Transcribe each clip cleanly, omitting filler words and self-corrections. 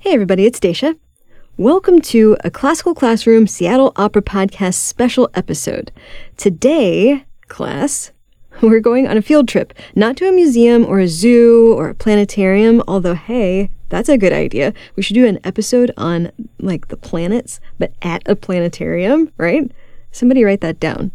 Hey everybody, it's Dacia. Welcome to a Classical Classroom Seattle Opera Podcast special episode. Today, class, we're going on a field trip, not to a museum or a zoo or a planetarium, although hey, that's a good idea. We should do an episode on like the planets, but at a planetarium, right? Somebody write that down.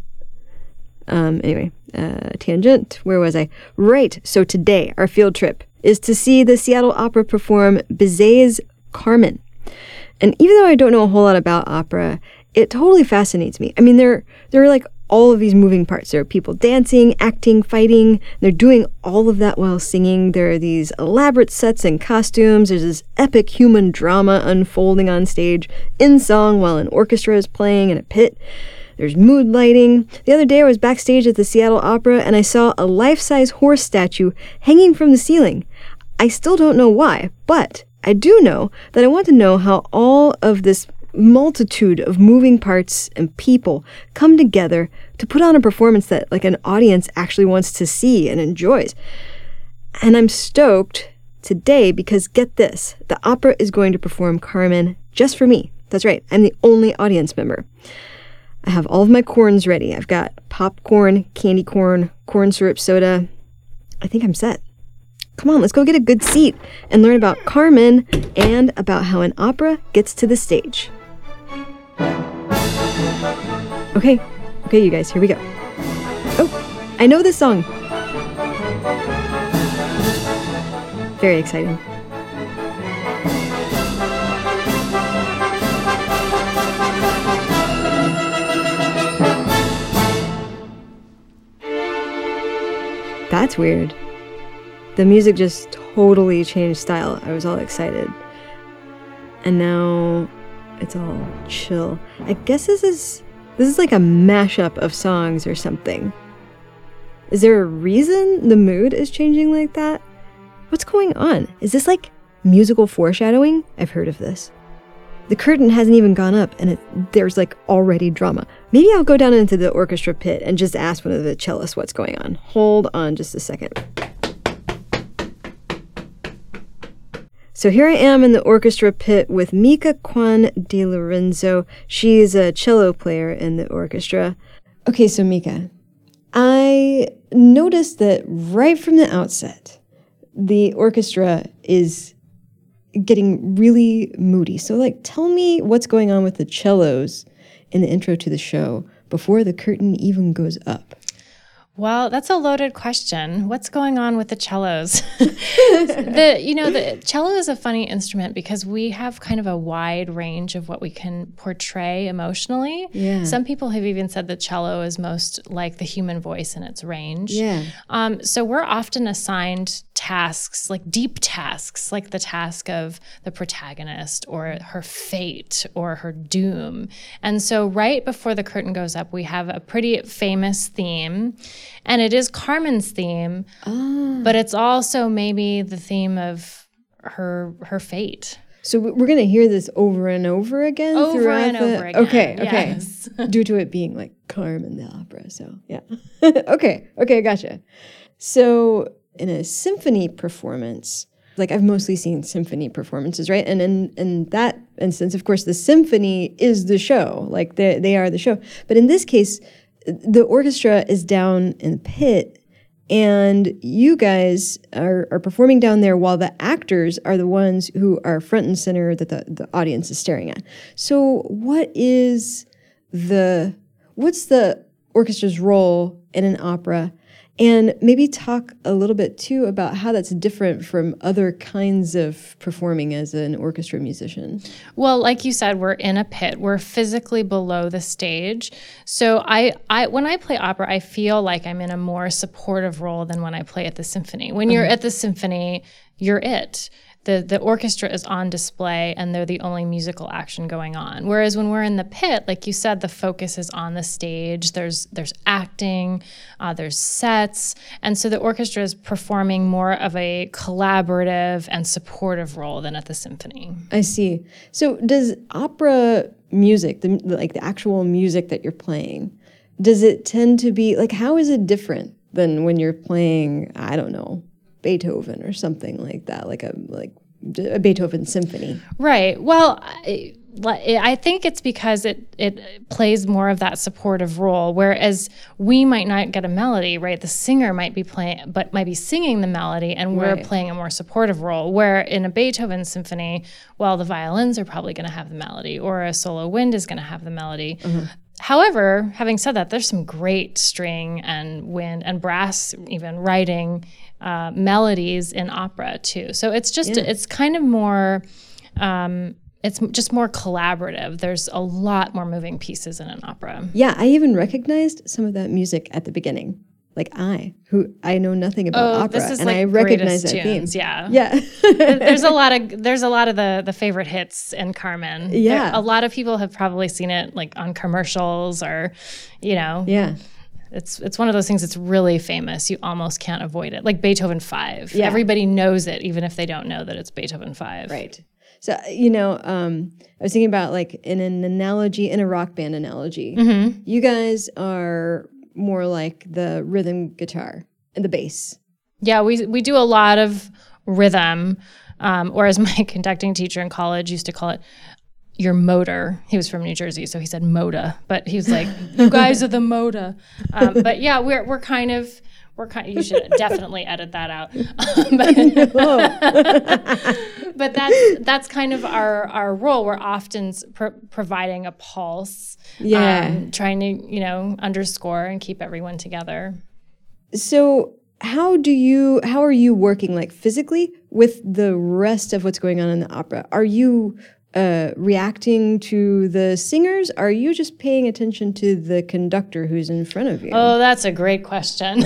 Tangent, where was I? Right, so today, our field trip is to see the Seattle Opera perform Bizet's Carmen. And even though I don't know a whole lot about opera, it totally fascinates me. I mean, there are like all of these moving parts. There are people dancing, acting, fighting. They're doing all of that while singing. There are these elaborate sets and costumes. There's this epic human drama unfolding on stage in song while an orchestra is playing in a pit. There's mood lighting. The other day I was backstage at the Seattle Opera and I saw a life-size horse statue hanging from the ceiling. I still don't know why, but I do know that I want to know how all of this multitude of moving parts and people come together to put on a performance that like an audience actually wants to see and enjoys. And I'm stoked today because get this, the opera is going to perform Carmen just for me. That's right, I'm the only audience member. I have all of my corns ready. I've got popcorn, candy corn, corn syrup soda. I think I'm set. Come on, let's go get a good seat and learn about Carmen and about how an opera gets to the stage. Okay, you guys, here we go. Oh, I know this song. Very exciting. That's weird. The music just totally changed style. I was all excited. And now it's all chill. I guess this is like a mashup of songs or something. Is there a reason the mood is changing like that? What's going on? Is this like musical foreshadowing? I've heard of this. The curtain hasn't even gone up and there's like already drama. Maybe I'll go down into the orchestra pit and just ask one of the cellists what's going on. Hold on just a second. So here I am in the orchestra pit with Mika Kwan Di Lorenzo. She's a cello player in the orchestra. Okay, so Mika, I noticed that right from the outset, the orchestra is getting really moody. So like, tell me what's going on with the cellos in the intro to the show before the curtain even goes up. Well, that's a loaded question. What's going on with the cellos? The cello is a funny instrument because we have kind of a wide range of what we can portray emotionally. Yeah. Some people have even said the cello is most like the human voice in its range. Yeah. So we're often assigned tasks, like deep tasks, like the task of the protagonist or her fate or her doom. And so right before the curtain goes up, we have a pretty famous theme. And it is Carmen's theme, but it's also maybe the theme of her fate. So we're going to hear this over and over again? Over and over again. Okay. Yes. Due to it being like Carmen the opera, so yeah. Okay, gotcha. So in a symphony performance, like I've mostly seen symphony performances, right? And in that instance, of course, the symphony is the show. Like they are the show. But in this case, the orchestra is down in the pit and you guys are performing down there while the actors are the ones who are front and center that the audience is staring at. So what's the orchestra's role in an opera? And maybe talk a little bit too about how that's different from other kinds of performing as an orchestra musician. Well, like you said, we're in a pit. We're physically below the stage. So I when I play opera, I feel like I'm in a more supportive role than when I play at the symphony. When you're at the symphony, you're it. The orchestra is on display and they're the only musical action going on. Whereas when we're in the pit, like you said, the focus is on the stage. There's acting, there's sets. And so the orchestra is performing more of a collaborative and supportive role than at the symphony. I see. So does opera music, the actual music that you're playing, does it tend to be, like how is it different than when you're playing, I don't know, Beethoven or something like that, like a Beethoven symphony. Right. Well, I think it's because it plays more of that supportive role, whereas we might not get a melody, right? The singer might be singing the melody, and we're playing a more supportive role. Where in a Beethoven symphony, well, the violins are probably going to have the melody, or a solo wind is going to have the melody. Mm-hmm. However, having said that, there's some great string and wind and brass even writing melodies in opera too. So it's just it's kind of more. It's just more collaborative. There's a lot more moving pieces in an opera. Yeah, I even recognized some of that music at the beginning. Like I know nothing about opera, this is and like I recognize that tunes, theme. Yeah. There's a lot of the favorite hits in Carmen. Yeah. A lot of people have probably seen it like on commercials or, Yeah. It's one of those things that's really famous. You almost can't avoid it. Like Beethoven 5. Yeah. Everybody knows it, even if they don't know that it's Beethoven 5. Right. So, I was thinking about like in a rock band analogy, you guys are more like the rhythm guitar and the bass. Yeah, we do a lot of rhythm, or as my conducting teacher in college used to call it, your motor. He was from New Jersey, so he said moda, but he was like, you guys are the moda. But yeah, we're kind of, you should definitely edit that out. But that's kind of our role. We're often providing a pulse, trying to, underscore and keep everyone together. So how are you working like physically with the rest of what's going on in the opera? Are you reacting to the singers? Are you just paying attention to the conductor who's in front of you? Oh, that's a great question.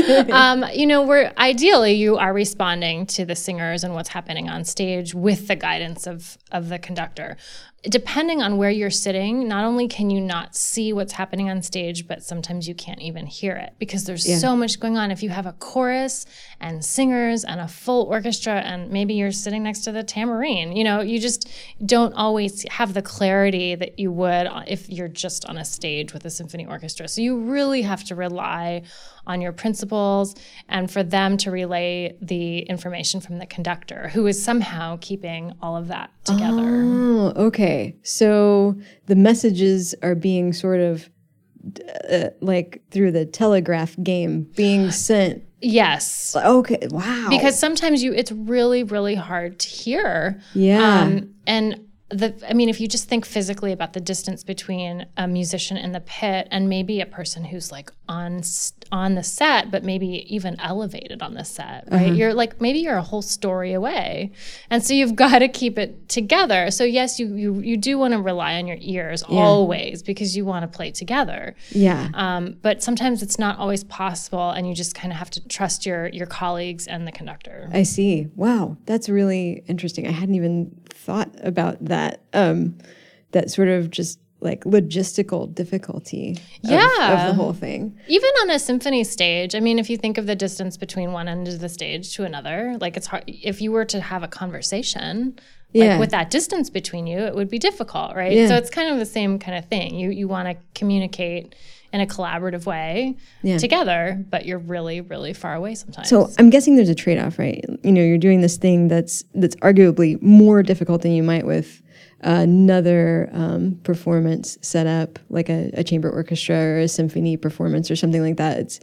Ideally you are responding to the singers and what's happening on stage with the guidance of the conductor. Depending on where you're sitting, not only can you not see what's happening on stage, but sometimes you can't even hear it because there's so much going on. If you have a chorus and singers and a full orchestra and maybe you're sitting next to the tambourine, you just don't always have the clarity that you would if you're just on a stage with a symphony orchestra. So you really have to rely on your principals and for them to relay the information from the conductor, who is somehow keeping all of that together. Oh, okay. So the messages are being sort of like through the telegraph game being sent. Yes. Okay. Wow. Because sometimes it's really, really hard to hear. Yeah. If you just think physically about the distance between a musician in the pit and maybe a person who's like on the set, but maybe even elevated on the set, right? You're like, maybe you're a whole story away. And so you've got to keep it together. So yes, you do want to rely on your ears always because you want to play together. Yeah. But sometimes it's not always possible and you just kind of have to trust your colleagues and the conductor. I see. Wow. That's really interesting. I hadn't even thought about that. That sort of just like logistical difficulty of the whole thing. Even on a symphony stage, if you think of the distance between one end of the stage to another, like it's hard. If you were to have a conversation, like with that distance between you, it would be difficult, right? Yeah. So it's kind of the same kind of thing. You want to communicate in a collaborative way together, but you're really, really far away sometimes. So I'm guessing there's a trade-off, right? You're doing this thing that's arguably more difficult than you might with another performance set up, like a chamber orchestra or a symphony performance or something like that. It's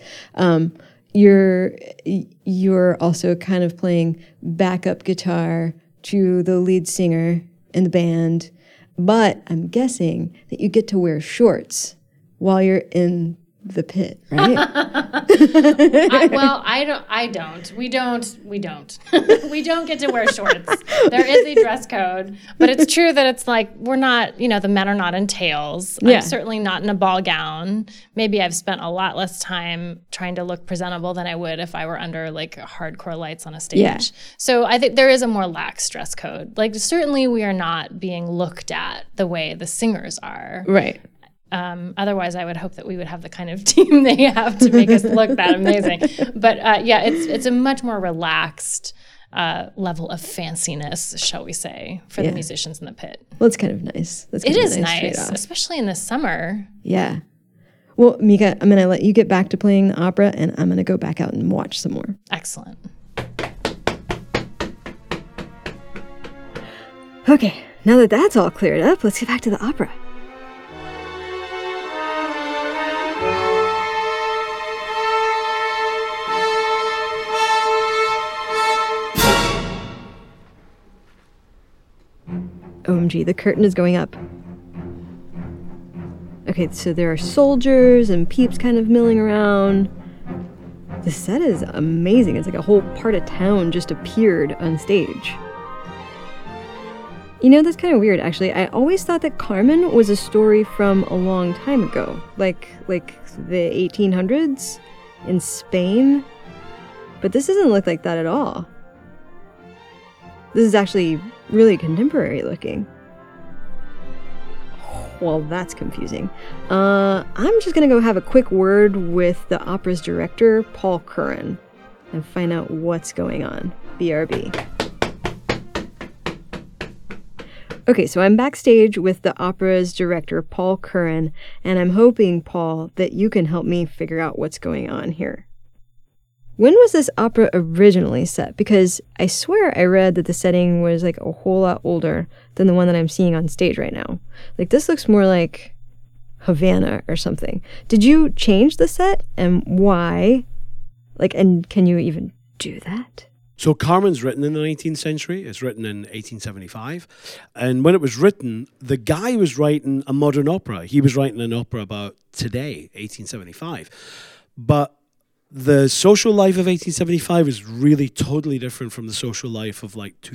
you're also kind of playing backup guitar to the lead singer in the band, but I'm guessing that you get to wear shorts while you're in the pit, right? I don't. We don't. We don't get to wear shorts. There is a dress code, but it's true that it's like we're not, the men are not in tails. Yeah. I'm certainly not in a ball gown. Maybe I've spent a lot less time trying to look presentable than I would if I were under like hardcore lights on a stage. Yeah. So I think there is a more lax dress code. Like certainly we are not being looked at the way the singers are. Right. Otherwise, I would hope that we would have the kind of team they have to make us look that amazing. But it's a much more relaxed level of fanciness, shall we say, for the musicians in the pit. Well, it's kind of nice. It is nice, especially in the summer. Yeah. Well, Mika, I'm going to let you get back to playing the opera, and I'm going to go back out and watch some more. Excellent. Okay, now that that's all cleared up, let's get back to the opera. OMG, the curtain is going up. Okay, so there are soldiers and peeps kind of milling around. The set is amazing. It's like a whole part of town just appeared on stage. You know, that's kind of weird, actually. I always thought that Carmen was a story from a long time ago. Like the 1800s in Spain. But this doesn't look like that at all. This is actually really contemporary looking. Well, that's confusing. I'm just gonna go have a quick word with the opera's director, Paul Curran, and find out what's going on. BRB. Okay, so I'm backstage with the opera's director, Paul Curran, and I'm hoping, Paul, that you can help me figure out what's going on here. When was this opera originally set? Because I swear I read that the setting was like a whole lot older than the one that I'm seeing on stage right now. Like, this looks more like Havana or something. Did you change the set, and why? Like, and can you even do that? So Carmen's written in the 19th century. It's written in 1875. And when it was written, the guy was writing a modern opera. He was writing an opera about today, 1875. But the social life of 1875 is really totally different from the social life of like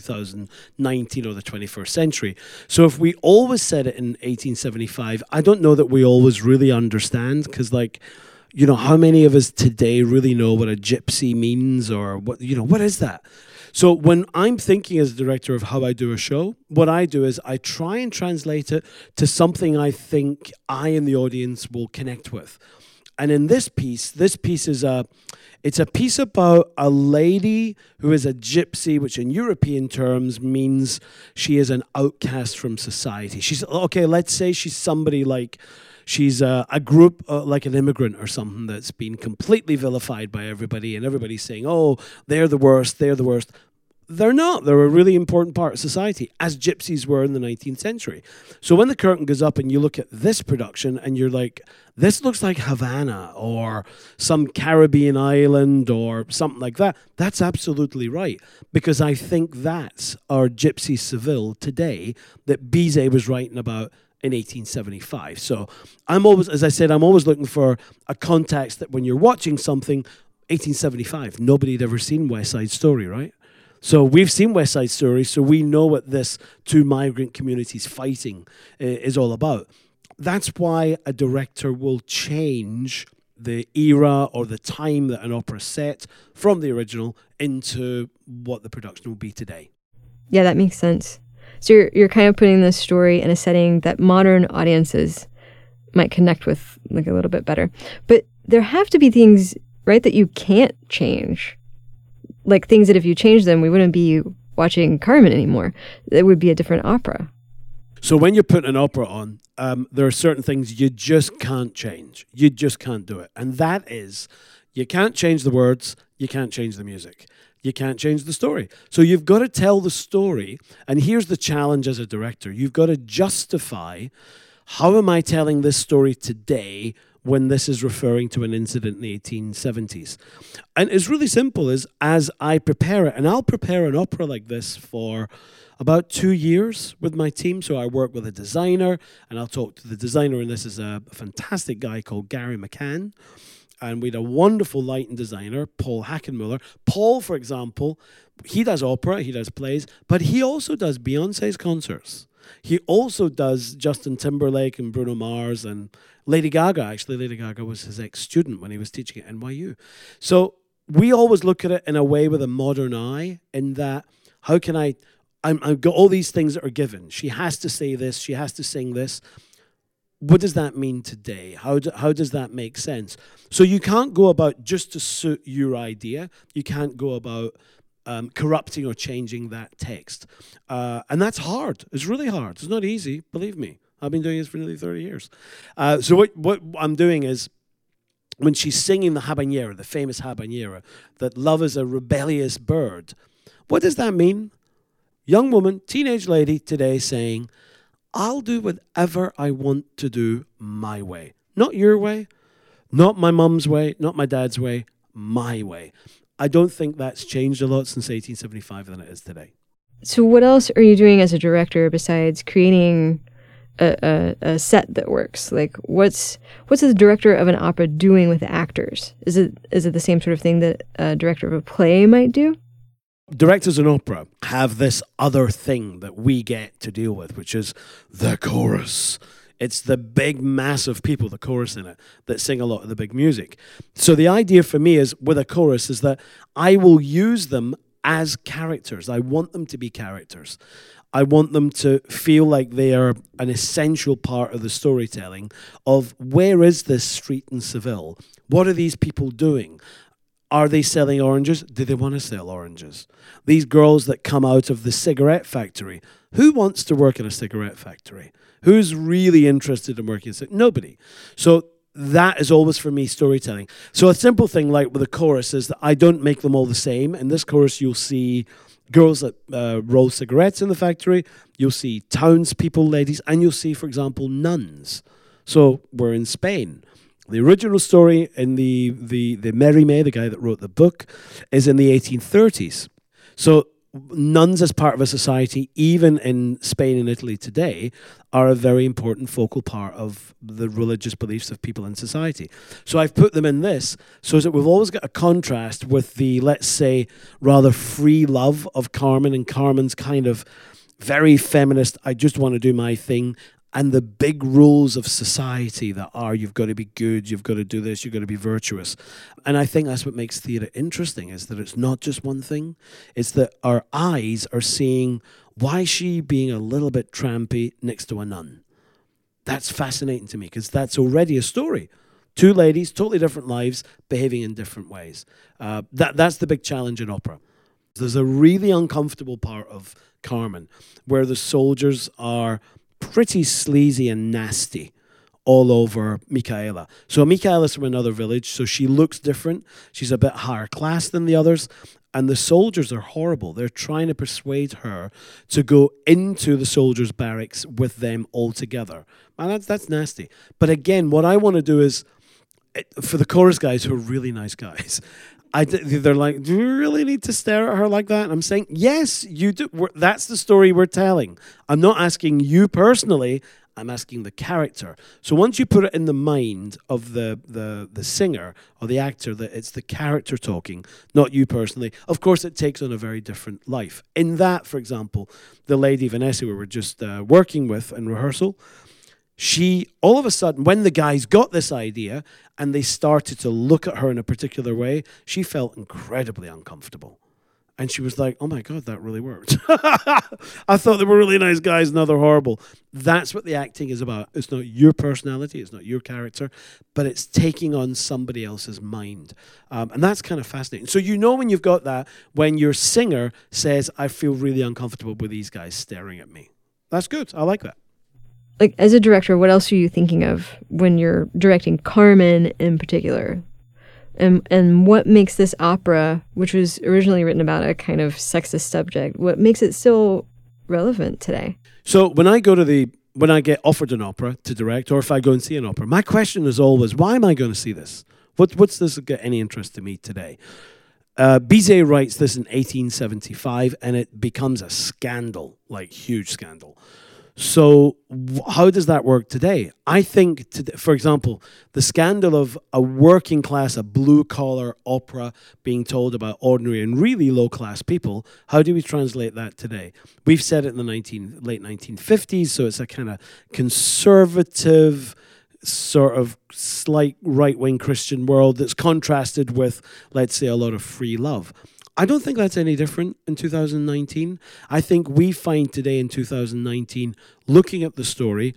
2019 or the 21st century. So if we always said it in 1875, I don't know that we always really understand, because like, you know, how many of us today really know what a gypsy means, or what, you know, what is that? So when I'm thinking as a director of how I do a show, what I do is I try and translate it to something I think I and the audience will connect with. And in this piece is it's a piece about a lady who is a gypsy, which in European terms means she is an outcast from society. She's, okay, let's say she's somebody like, she's a group like an immigrant or something that's been completely vilified by everybody, and everybody's saying, oh, they're the worst, they're the worst. They're not. They're a really important part of society, as gypsies were in the 19th century. So when the curtain goes up and you look at this production and you're like, this looks like Havana or some Caribbean island or something like that, that's absolutely right. Because I think that's our Gypsy Seville today that Bizet was writing about in 1875. So I'm always, as I said, I'm always looking for a context that when you're watching something, 1875, nobody had ever seen West Side Story, right? So we've seen West Side Story, so we know what this two migrant communities fighting is all about. That's why a director will change the era or the time that an opera is set from the original into what the production will be today. Yeah, that makes sense. So you're kind of putting this story in a setting that modern audiences might connect with like a little bit better. But there have to be things, right, that you can't change. Like things that if you change them, we wouldn't be watching Carmen anymore. It would be a different opera. So when you put an opera on, there are certain things you just can't change. You just can't do it. And that is, you can't change the words, you can't change the music. You can't change the story. So you've got to tell the story. And here's the challenge as a director. You've got to justify, how am I telling this story today when this is referring to an incident in the 1870s? And it's really simple, is as I prepare it, and I'll prepare an opera like this for about 2 years with my team. So I work with a designer, and I'll talk to the designer, and this is a fantastic guy called Gary McCann. And we had a wonderful lighting designer, Paul Hackenmuller. Paul, for example, he does opera, he does plays, but he also does Beyonce's concerts. He also does Justin Timberlake and Bruno Mars and Lady Gaga. Actually, Lady Gaga was his ex-student when he was teaching at NYU. So we always look at it in a way with a modern eye, in that, how can I've got all these things that are given. She has to say this, she has to sing this. What does that mean today? How does that make sense? So you can't go about just to suit your idea. You can't go about corrupting or changing that text. And that's hard. It's really hard. It's not easy, believe me. I've been doing this for nearly 30 years. So what I'm doing is, when she's singing the habanera, the famous habanera, that love is a rebellious bird, what does that mean? young woman, teenage lady today saying, I'll do whatever I want to do my way. Not your way, not my mum's way, not my dad's way, my way. I don't think that's changed a lot since 1875 than it is today. So what else are you doing as a director besides creating a set that works? Like, what's the director of an opera doing with the actors? Is it the same sort of thing that a director of a play might do? Directors in opera have this other thing that we get to deal with, which is the chorus. It's the big mass of people, the chorus in it, that sing a lot of the big music. So the idea for me is, with a chorus, is that I will use them as characters. I want them to be characters. I want them to feel like they are an essential part of the storytelling of where is this street in Seville? What are these people doing? Are they selling oranges? Do they want to sell oranges? These girls that come out of the cigarette factory, who wants to work in a cigarette factory? Who's really interested in working in Nobody. So that is always for me storytelling. So a simple thing like with a chorus is that I don't make them all the same. In this chorus, you'll see girls that roll cigarettes in the factory. You'll see townspeople, ladies, and you'll see, for example, nuns. So we're in Spain. The original story in the Mérimée, the guy that wrote the book, is in the 1830s. So nuns as part of a society, even in Spain and Italy today, are a very important focal part of the religious beliefs of people in society. So I've put them in this so that we've always got a contrast with the, let's say, rather free love of Carmen and Carmen's kind of very feminist, I just want to do my thing, and the big rules of society that are, you've got to be good, you've got to do this, you've got to be virtuous. And I think that's what makes theatre interesting, is that it's not just one thing. It's that our eyes are seeing, why is she being a little bit trampy next to a nun? That's fascinating to me, because that's already a story. Two ladies, totally different lives, behaving in different ways. That's the big challenge in opera. There's a really uncomfortable part of Carmen, where the soldiers are pretty sleazy and nasty all over Micaela. So Micaela's from another village, so she looks different. She's a bit higher class than the others. And the soldiers are horrible. They're trying to persuade her to go into the soldiers' barracks with them all together. Man, that's nasty. But again, what I want to do is, for the chorus guys who are really nice guys, they're like, do we really need to stare at her like that? And I'm saying, yes, you do. That's the story we're telling. I'm not asking you personally. I'm asking the character. So once you put it in the mind of the singer or the actor that it's the character talking, not you personally, of course it takes on a very different life. In that, for example, the lady Vanessa we were just working with in rehearsal, she, all of a sudden, when the guys got this idea and they started to look at her in a particular way, she felt incredibly uncomfortable. And she was like, oh my God, that really worked. I thought they were really nice guys, now they're horrible. That's what the acting is about. It's not your personality, it's not your character, but it's taking on somebody else's mind. And that's kind of fascinating. So you know when you've got that, when your singer says, I feel really uncomfortable with these guys staring at me. That's good. I like that. Like, as a director, what else are you thinking of when you're directing Carmen in particular? And what makes this opera, which was originally written about a kind of sexist subject, what makes it still relevant today? So when I get offered an opera to direct, or if I go and see an opera, my question is always, why am I going to see this? What's this get any interest to me today? Bizet writes this in 1875, and it becomes a scandal, like huge scandal. So how does that work today? I think, for example, the scandal of a working class, a blue-collar opera being told about ordinary and really low-class people, how do we translate that today? We've said it in the late 1950s, so it's a kind of conservative, sort of slight right-wing Christian world that's contrasted with, let's say, a lot of free love. I don't think that's any different in 2019. I think we find today in 2019, looking at the story,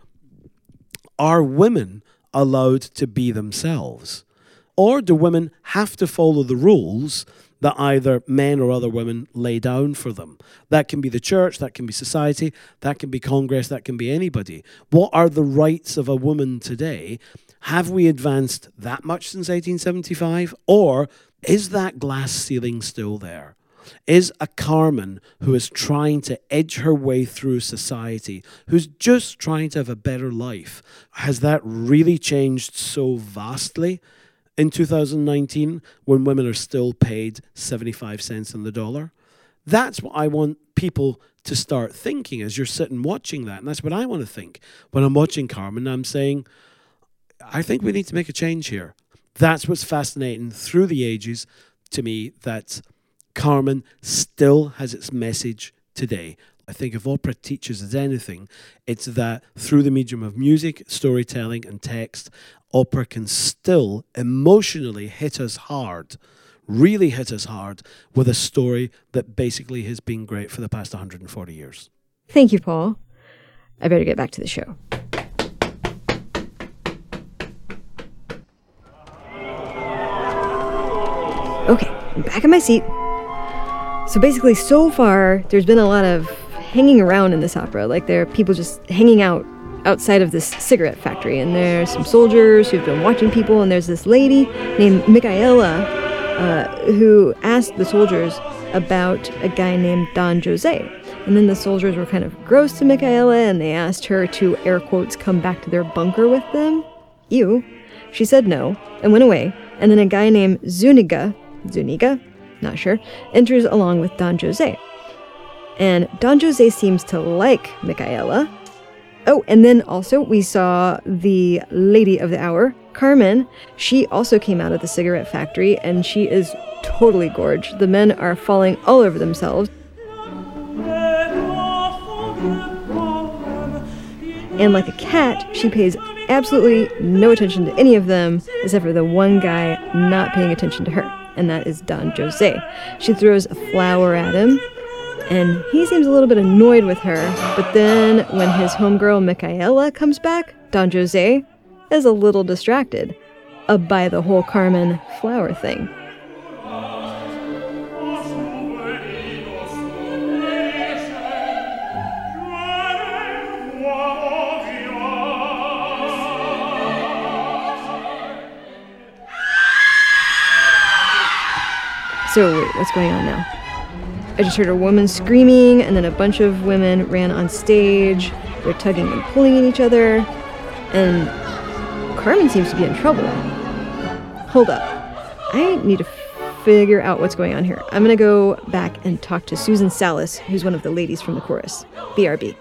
are women allowed to be themselves? Or do women have to follow the rules that either men or other women lay down for them? That can be the church, that can be society, that can be Congress, that can be anybody. What are the rights of a woman today? Have we advanced that much since 1875? Or is that glass ceiling still there? is a Carmen who is trying to edge her way through society, who's just trying to have a better life. Has that really changed so vastly in 2019 when women are still paid 75 cents on the dollar? That's what I want people to start thinking as you're sitting watching that. And that's what I want to think. When I'm watching Carmen, I'm saying, I think we need to make a change here. That's what's fascinating through the ages to me, that Carmen still has its message today. I think if opera teaches us anything, it's that through the medium of music, storytelling, and text, opera can still emotionally hit us hard, really hit us hard, with a story that basically has been great for the past 140 years. Thank you, Paul. I better get back to the show. Okay, I'm back in my seat. So basically, so far, there's been a lot of hanging around in this opera. Like, there are people just hanging out outside of this cigarette factory. And there's some soldiers who've been watching people. And there's this lady named Micaela who asked the soldiers about a guy named Don Jose. And then the soldiers were kind of gross to Micaela, and they asked her to, air quotes, come back to their bunker with them. Ew. She said no and went away. And then a guy named Zuniga, not sure, enters along with Don Jose. And Don Jose seems to like Micaela. Oh, and then also we saw the lady of the hour, Carmen. She also came out of the cigarette factory, and she is totally gorgeous. The men are falling all over themselves. And like a cat, she pays absolutely no attention to any of them, except for the one guy not paying attention to her, and that is Don Jose. She throws a flower at him, and he seems a little bit annoyed with her, but then when his homegirl Micaela comes back, Don Jose is a little distracted by the whole Carmen flower thing. So wait, what's going on now? I just heard a woman screaming, and then a bunch of women ran on stage. They're tugging and pulling at each other, and Carmen seems to be in trouble. Hold up. I need to figure out what's going on here. I'm gonna go back and talk to Susan Salas, who's one of the ladies from the chorus. BRB.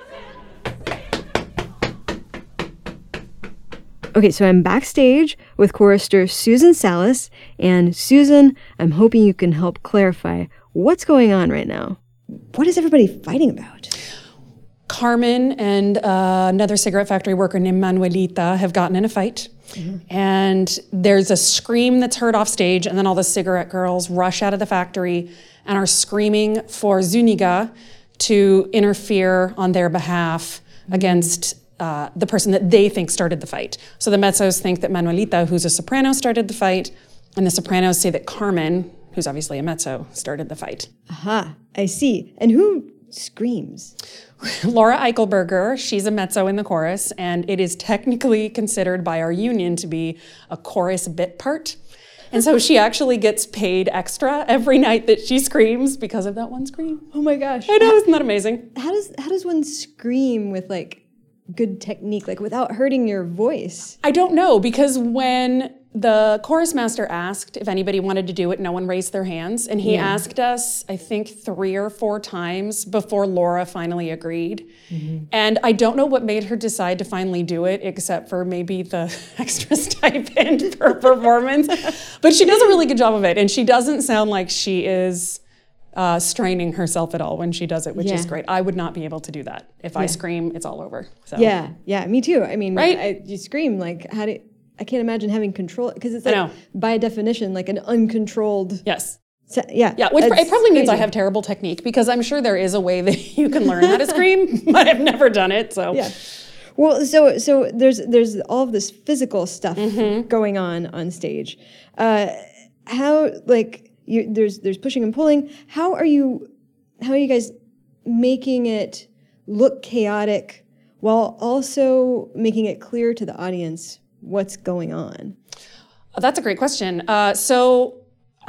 Okay, so I'm backstage with chorister Susan Salas, and Susan, I'm hoping you can help clarify what's going on right now. What is everybody fighting about? Carmen and another cigarette factory worker named Manuelita have gotten in a fight. Mm-hmm. And there's a scream that's heard off stage, and then all the cigarette girls rush out of the factory and are screaming for Zuniga to interfere on their behalf against the person that they think started the fight. So the mezzos think that Manuelita, who's a soprano, started the fight, and the sopranos say that Carmen, who's obviously a mezzo, started the fight. Aha, I see. And who screams? Laura Eichelberger, she's a mezzo in the chorus, and it is technically considered by our union to be a chorus bit part. And so she actually gets paid extra every night that she screams because of that one scream. Oh my gosh. I know, isn't that amazing? How does one scream with like good technique, like without hurting your voice? I don't know, because when the chorus master asked if anybody wanted to do it, no one raised their hands. And he asked us, I think, 3 or 4 times before Laura finally agreed. Mm-hmm. And I don't know what made her decide to finally do it, except for maybe the extra stipend per performance. But she does a really good job of it. And she doesn't sound like she is straining herself at all when she does it, which is great. I would not be able to do that. If I scream, it's all over. So. Yeah, me too. I mean, right? You scream, like, I can't imagine having control, because it's like, by definition, like an uncontrolled. Yes. Yeah. Which it probably means I have terrible technique, because I'm sure there is a way that you can learn how to scream, but I've never done it. So yeah. Well, so there's all of this physical stuff going on stage. How, like, there's pushing and pulling. How are you guys making it look chaotic while also making it clear to the audience what's going on? That's a great question. So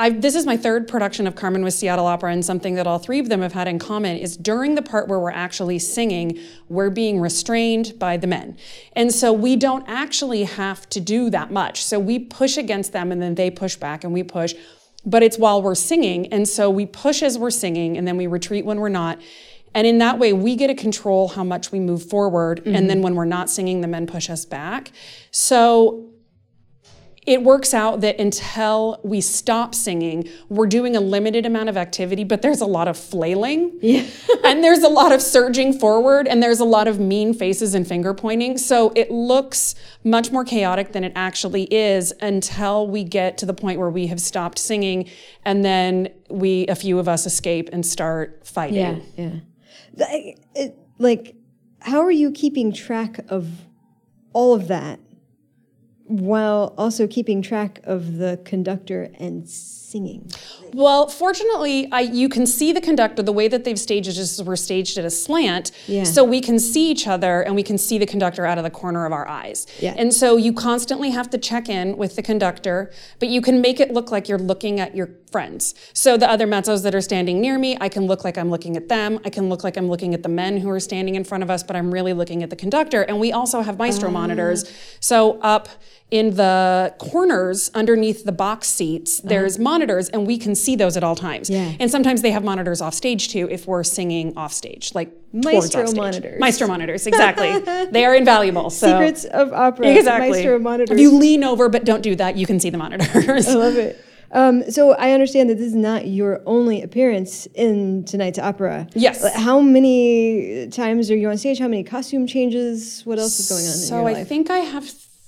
this is my third production of Carmen with Seattle Opera, and something that all three of them have had in common is during the part where we're actually singing, we're being restrained by the men. And so we don't actually have to do that much. So we push against them, and then they push back, and we push. But it's while we're singing, and so we push as we're singing, and then we retreat when we're not. And in that way, we get to control how much we move forward, and then when we're not singing, the men push us back. So it works out that until we stop singing, we're doing a limited amount of activity, but there's a lot of flailing. Yeah. And there's a lot of surging forward, and there's a lot of mean faces and finger pointing. So it looks much more chaotic than it actually is until we get to the point where we have stopped singing, and then a few of us escape and start fighting. Yeah. Like, how are you keeping track of all of that while also keeping track of the conductor and singing? Well, fortunately, you can see the conductor. The way that they've staged it is we're staged at a slant, so we can see each other and we can see the conductor out of the corner of our eyes. Yeah. And so you constantly have to check in with the conductor, but you can make it look like you're looking at your friends. So the other mezzos that are standing near me, I can look like I'm looking at them. I can look like I'm looking at the men who are standing in front of us, but I'm really looking at the conductor. And we also have maestro monitors. So up in the corners underneath the box seats, there's monitors, and we can see those at all times. Yeah. And sometimes they have monitors off stage too if we're singing off stage, like maestro monitors. Maestro monitors, exactly. They are invaluable. So. Secrets of opera. Exactly. Maestro monitors. If you lean over, but don't do that, you can see the monitors. I love it. So I understand that this is not your only appearance in tonight's opera. Yes. How many times are you on stage? How many costume changes? What else is going on in your life? So I think I have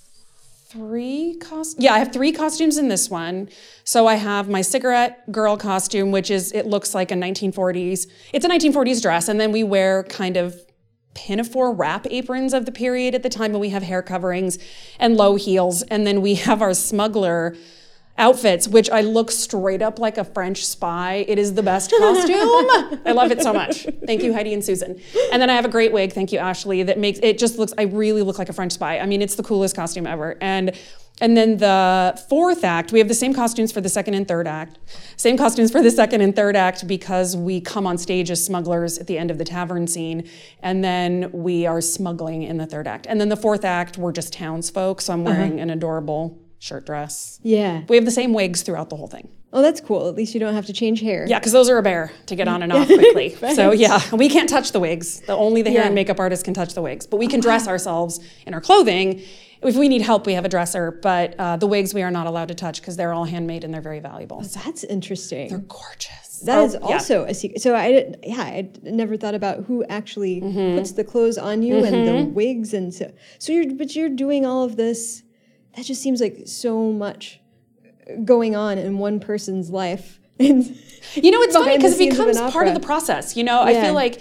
I have 3 costumes in this one. So I have my cigarette girl costume, which it looks like a 1940s. It's a 1940s dress, and then we wear kind of pinafore wrap aprons of the period at the time, and we have hair coverings and low heels, and then we have our smuggler outfits, which I look straight up like a French spy. It is the best costume. I love it so much. Thank you, Heidi and Susan. And then I have a great wig, thank you, Ashley, that makes it just looks, I really look like a French spy. I mean, it's the coolest costume ever. And then the 4th act, we have the same costumes for the 2nd and 3rd act. Same costumes for the 2nd and 3rd act because we come on stage as smugglers at the end of the tavern scene, and then we are smuggling in the 3rd act. And then the 4th act, we're just townsfolk, so I'm wearing an adorable shirt dress. Yeah. We have the same wigs throughout the whole thing. Oh, that's cool. At least you don't have to change hair. Yeah, because those are a bear to get on and off quickly. Right. So yeah, we can't touch the wigs. Only the hair and makeup artist can touch the wigs. But we can dress ourselves in our clothing. If we need help, we have a dresser. But the wigs we are not allowed to touch because they're all handmade and they're very valuable. Oh, that's interesting. They're gorgeous. That is also a secret. So I never thought about who actually puts the clothes on you and the wigs, and so you're doing all of this. That just seems like so much going on in one person's life. You know, it's funny because it becomes part of the process. You know, I feel like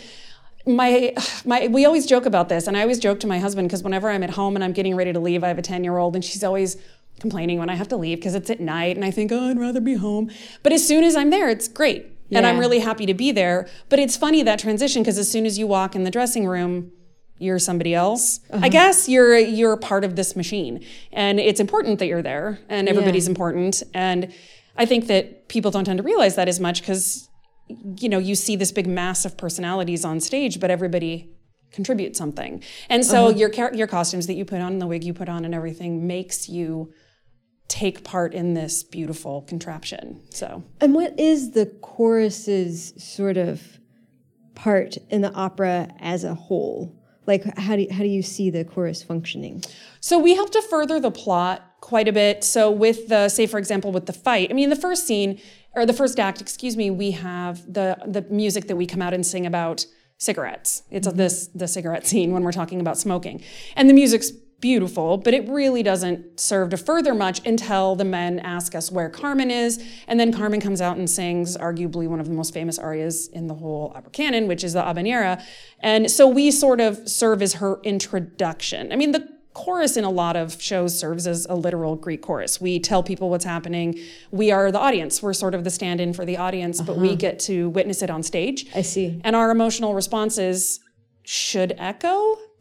we always joke about this, and I always joke to my husband because whenever I'm at home and I'm getting ready to leave, I have a 10-year-old, and she's always complaining when I have to leave because it's at night, and I think, oh, I'd rather be home. But as soon as I'm there, it's great, and I'm really happy to be there. But it's funny, that transition, because as soon as you walk in the dressing room, you're somebody else. I guess you're part of this machine, and it's important that you're there, and everybody's important. And I think that people don't tend to realize that as much because, you know, you see this big mass of personalities on stage, but everybody contributes something. And so your costumes that you put on, and the wig you put on, and everything makes you take part in this beautiful contraption. So. And what is the chorus's sort of part in the opera as a whole? Like, how do you see the chorus functioning? So we help to further the plot quite a bit. So with say for example, with the fight, I mean, the first scene, or the first act, we have the music that we come out and sing about cigarettes. It's the cigarette scene when we're talking about smoking. And the music's beautiful, but it really doesn't serve to further much until the men ask us where Carmen is, and then Carmen comes out and sings arguably one of the most famous arias in the whole opera canon, which is the Habanera. And so we sort of serve as her introduction. I mean, the chorus in a lot of shows serves as a literal Greek chorus. We tell people what's happening. We are the audience. We're sort of the stand-in for the audience, but we get to witness it on stage. I see. And our emotional responses should echo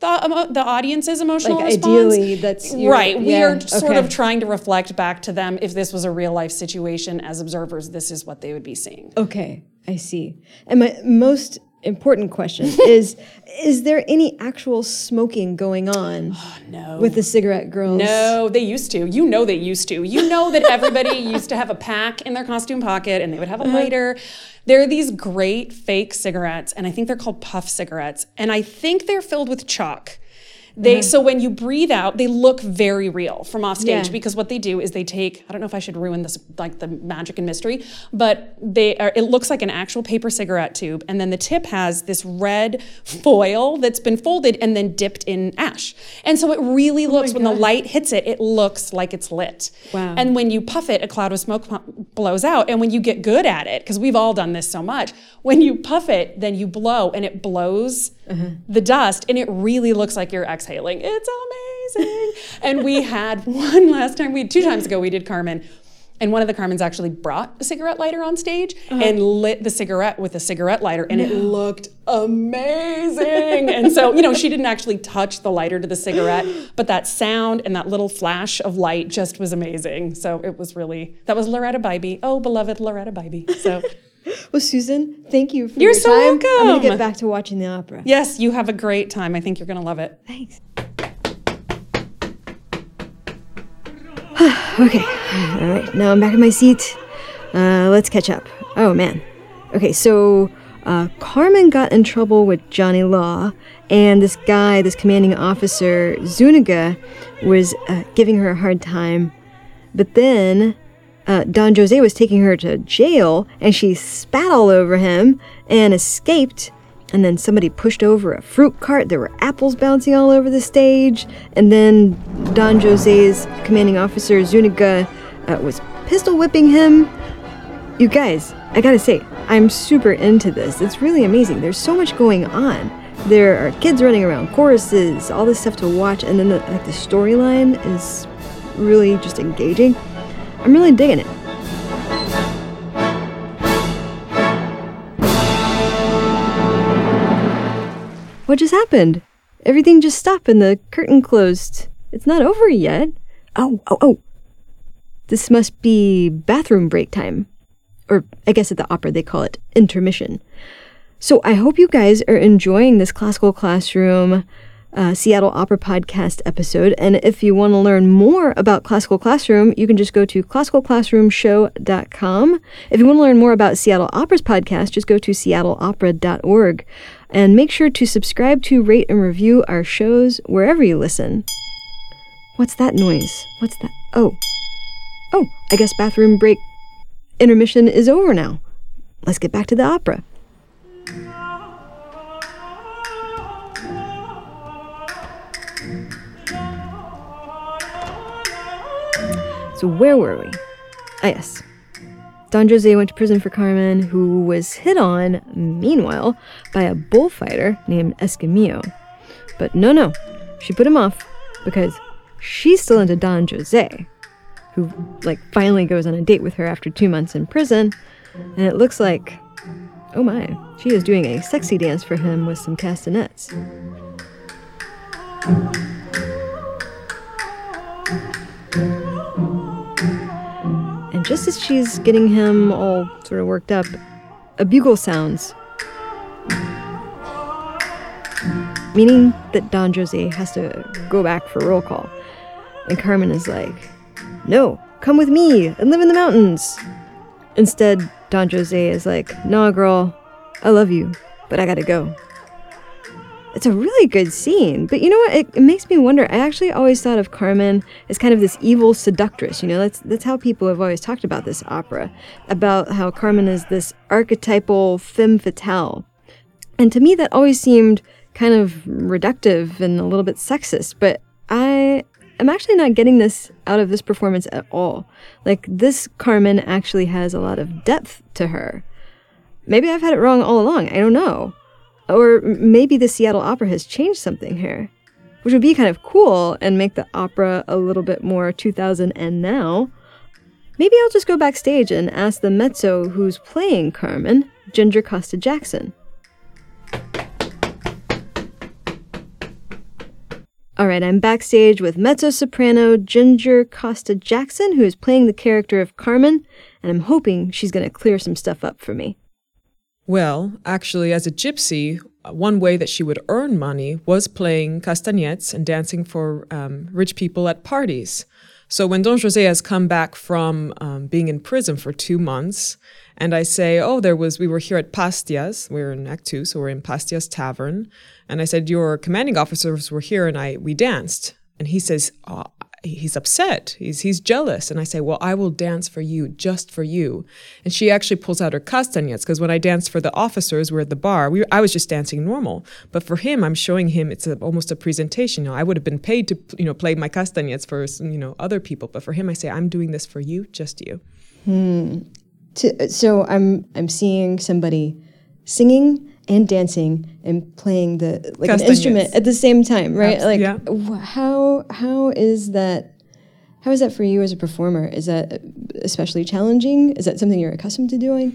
the audience's emotional Like response. ideally, that's right. We yeah, are sort okay. of trying to reflect back to them if this was a real life situation as observers, this is what they would be seeing. Okay, I see. And my most important question is there any actual smoking going on No. with the cigarette girls? No, they used to. You know they used to. You know that everybody used to have a pack in their costume pocket and they would have a lighter. There are these great fake cigarettes, and I think they're called puff cigarettes, and I think they're filled with chalk. So when you breathe out, they look very real from off stage because what they do is they take, I don't know if I should ruin this, like the magic and mystery, but it looks like an actual paper cigarette tube, and then the tip has this red foil that's been folded and then dipped in ash. And so it really looks, when the light hits it, it looks like it's lit. Wow. And when you puff it, a cloud of smoke blows out. And when you get good at it, because we've all done this so much, when you puff it, then you blow and it blows the dust, and it really looks like you're exhaling. It's amazing. And we had one last time, 2 times ago, we did Carmen. And one of the Carmens actually brought a cigarette lighter on stage and lit the cigarette with a cigarette lighter, and it looked amazing. And so, she didn't actually touch the lighter to the cigarette, but that sound and that little flash of light just was amazing. So it was that was Loretta Bybee. Oh, beloved Loretta Bybee. So. Well, Susan, thank you for You're your so time. welcome. I'm going to get back to watching the opera. Yes, you have a great time. I think you're going to love it. Thanks. Okay, all right, now I'm back in my seat. Let's catch up. Oh, man. Okay, so Carmen got in trouble with Johnny Law, and this guy, this commanding officer, Zuniga, was giving her a hard time. But then Don Jose was taking her to jail, and she spat all over him and escaped. And then somebody pushed over a fruit cart. There were apples bouncing all over the stage. And then Don Jose's commanding officer, Zuniga, was pistol whipping him. You guys, I gotta say, I'm super into this. It's really amazing. There's so much going on. There are kids running around, choruses, all this stuff to watch. And then the storyline is really just engaging. I'm really digging it. What just happened? Everything just stopped and the curtain closed. It's not over yet. Oh. This must be bathroom break time. Or I guess at the opera they call it intermission. So I hope you guys are enjoying this Classical Classroom Seattle Opera Podcast episode. And if you want to learn more about Classical Classroom, you can just go to classicalclassroomshow.com. If you want to learn more about Seattle Opera's podcast, just go to seattleopera.org. And make sure to subscribe to, rate, and review our shows wherever you listen. What's that noise? What's that? Oh, I guess bathroom break intermission is over now. Let's get back to the opera. So where were we? Ah, yes. Don Jose went to prison for Carmen, who was hit on, meanwhile, by a bullfighter named Escamillo. But no, she put him off because she's still into Don Jose, who, finally goes on a date with her after 2 months in prison, and it looks like, oh my, she is doing a sexy dance for him with some castanets. And just as she's getting him all sort of worked up, a bugle sounds, meaning that Don Jose has to go back for roll call. And Carmen is like, no, come with me and live in the mountains. Instead, Don Jose is like, nah, girl, I love you, but I gotta go. It's a really good scene, but you know what? It makes me wonder. I actually always thought of Carmen as kind of this evil seductress. That's how people have always talked about this opera, about how Carmen is this archetypal femme fatale. And to me, that always seemed kind of reductive and a little bit sexist, but I'm actually not getting this out of this performance at all. This Carmen actually has a lot of depth to her. Maybe I've had it wrong all along. I don't know. Or maybe the Seattle Opera has changed something here, which would be kind of cool and make the opera a little bit more 2000 and now. Maybe I'll just go backstage and ask the mezzo who's playing Carmen, Ginger Costa Jackson. All right, I'm backstage with mezzo-soprano Ginger Costa-Jackson, who is playing the character of Carmen, and I'm hoping she's going to clear some stuff up for me. Well, actually, as a gypsy, one way that she would earn money was playing castanets and dancing for rich people at parties. So when Don José has come back from being in prison for 2 months, and I say, we were here at Pastias, we're in Act 2, so we're in Pastias Tavern, and I said, your commanding officers were here and we danced. And he says, he's upset, he's jealous. And I say, well, I will dance for you, just for you. And she actually pulls out her castanets, because when I danced for the officers, we're at the bar, I was just dancing normal. But for him, I'm showing him it's almost a presentation. I would have been paid to play my castanets for other people. But for him, I say, I'm doing this for you, just you. So I'm seeing somebody singing and dancing and playing an instrument at the same time, right? How is that for you as a performer? Is that especially challenging? Is that something you're accustomed to doing?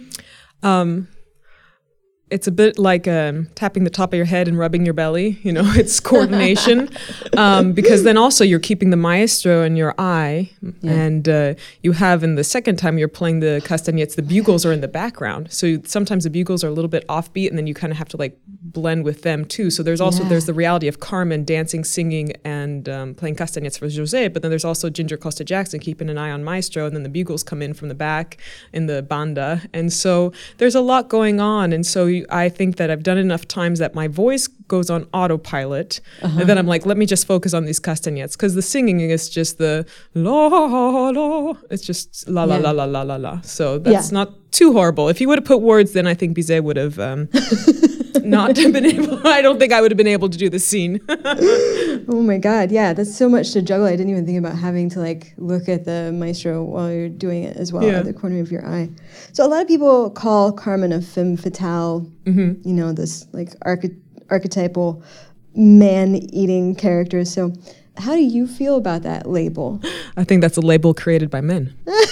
It's a bit like tapping the top of your head and rubbing your belly. It's coordination. Because then also you're keeping the maestro in your eye. Yeah. And you have, in the second time you're playing the castanets, the bugles are in the background. So sometimes the bugles are a little bit offbeat, and then you kind of have to blend with them too. So there's the reality of Carmen dancing, singing, and playing castanets for José. But then there's also Ginger Costa-Jackson keeping an eye on maestro, and then the bugles come in from the back in the banda. And so there's a lot going on. And so I think that I've done enough times that my voice goes on autopilot, and then I'm like, let me just focus on these castanets, because the singing is just the la la. It's just la la la la la la la. So that's not too horrible. If he would have put words, then I think Bizet would have not been able. I don't think I would have been able to do the scene. Oh my God, yeah, that's so much to juggle. I didn't even think about having to look at the maestro while you're doing it as well, at the corner of your eye. So a lot of people call Carmen a femme fatale. This archetypal man-eating character. So how do you feel about that label? I think that's a label created by men.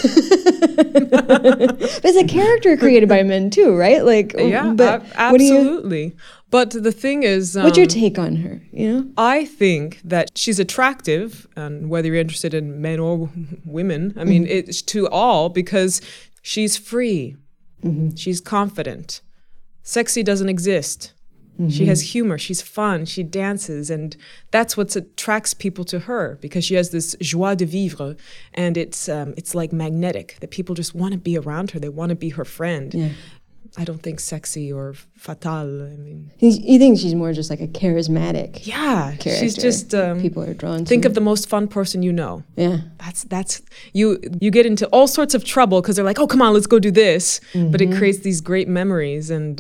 It's a character created by men too, right? Absolutely. But the thing is... what's your take on her, I think that she's attractive, and whether you're interested in men or women, I mean, it's to all, because she's free. She's confident. Sexy doesn't exist. She has humor, she's fun, she dances, and that's what attracts people to her, because she has this joie de vivre, and it's like magnetic, that people just want to be around her, they want to be her friend. Yeah. I don't think sexy or fatale. I mean, you think she's more just like a charismatic character. She's just people are drawn to. Think of the most fun person you know. Yeah, that's you get into all sorts of trouble because they're like, oh, come on, let's go do this. But it creates these great memories, and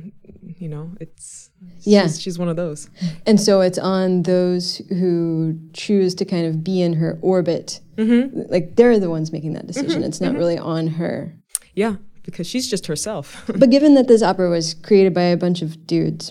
she's one of those. And so it's on those who choose to kind of be in her orbit. Like they're the ones making that decision. It's not really on her. Yeah. Because she's just herself. But given that this opera was created by a bunch of dudes,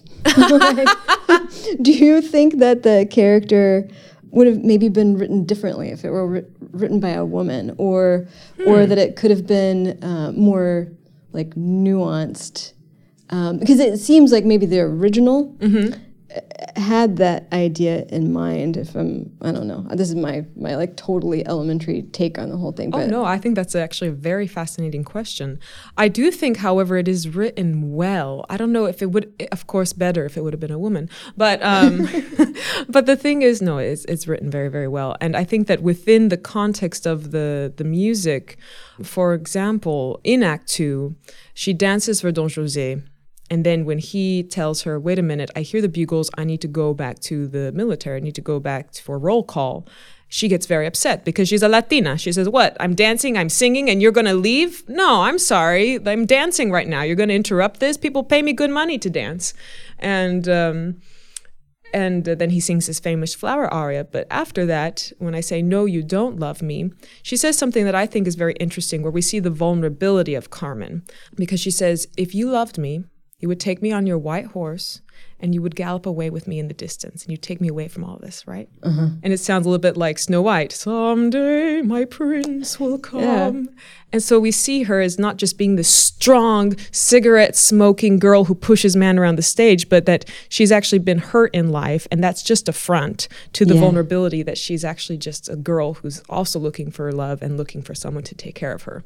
do you think that the character would have maybe been written differently if it were written by a woman, or that it could have been more nuanced? Because it seems like maybe the original had that idea in mind. I don't know. This is my totally elementary take on the whole thing. But no, I think that's actually a very fascinating question. I do think, however, it is written well. I don't know if it would, of course, better if it would have been a woman. But but the thing is, no, it's written very, very well. And I think that within the context of the music, for example, in Act 2, she dances for Don José. And then when he tells her, wait a minute, I hear the bugles, I need to go back to the military, I need to go back for roll call, she gets very upset because she's a Latina. She says, what, I'm dancing, I'm singing, and you're going to leave? No, I'm sorry, I'm dancing right now. You're going to interrupt this? People pay me good money to dance. And then he sings his famous flower aria. But after that, when I say, no, you don't love me, she says something that I think is very interesting, where we see the vulnerability of Carmen. Because she says, if you loved me, You would take me on your white horse and you would gallop away with me in the distance and you'd take me away from all of this, right? And it sounds a little bit like Snow White. Someday my prince will come. Yeah. And so we see her as not just being this strong, cigarette-smoking girl who pushes man around the stage, but that she's actually been hurt in life, and that's just a front to the vulnerability that she's actually just a girl who's also looking for love and looking for someone to take care of her.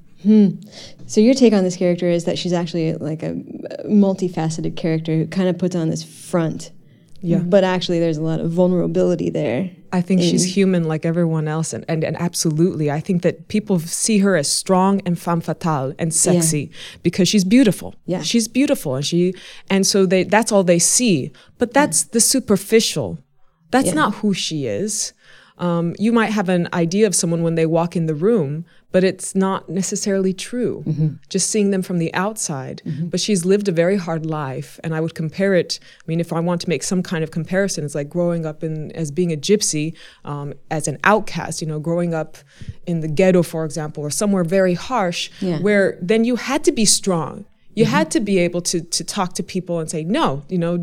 So your take on this character is that she's actually like a multifaceted character who kind of puts on this front. Yeah. But actually there's a lot of vulnerability there. I think she's human like everyone else. And absolutely, I think that people see her as strong and femme fatale and sexy because she's beautiful. Yeah. She's beautiful. And so that's all they see. But that's the superficial. That's not who she is. You might have an idea of someone when they walk in the room, but it's not necessarily true, just seeing them from the outside. But she's lived a very hard life, and I would compare it, I mean, if I want to make some kind of comparison, it's like growing up as being a gypsy, as an outcast, growing up in the ghetto, for example, or somewhere very harsh, where then you had to be strong. You had to be able to talk to people and say, no,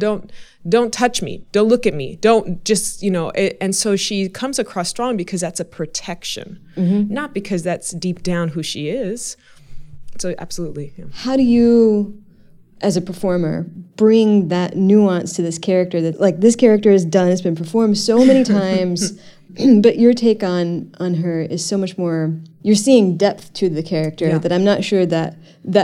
don't touch me. Don't look at me. Don't just, and so she comes across strong because that's a protection, not because that's deep down who she is. So absolutely. Yeah. How do you, as a performer, bring that nuance to this character that, like, this character is done, it's been performed so many times, but your take on her is so much more, you're seeing depth to the character that I'm not sure that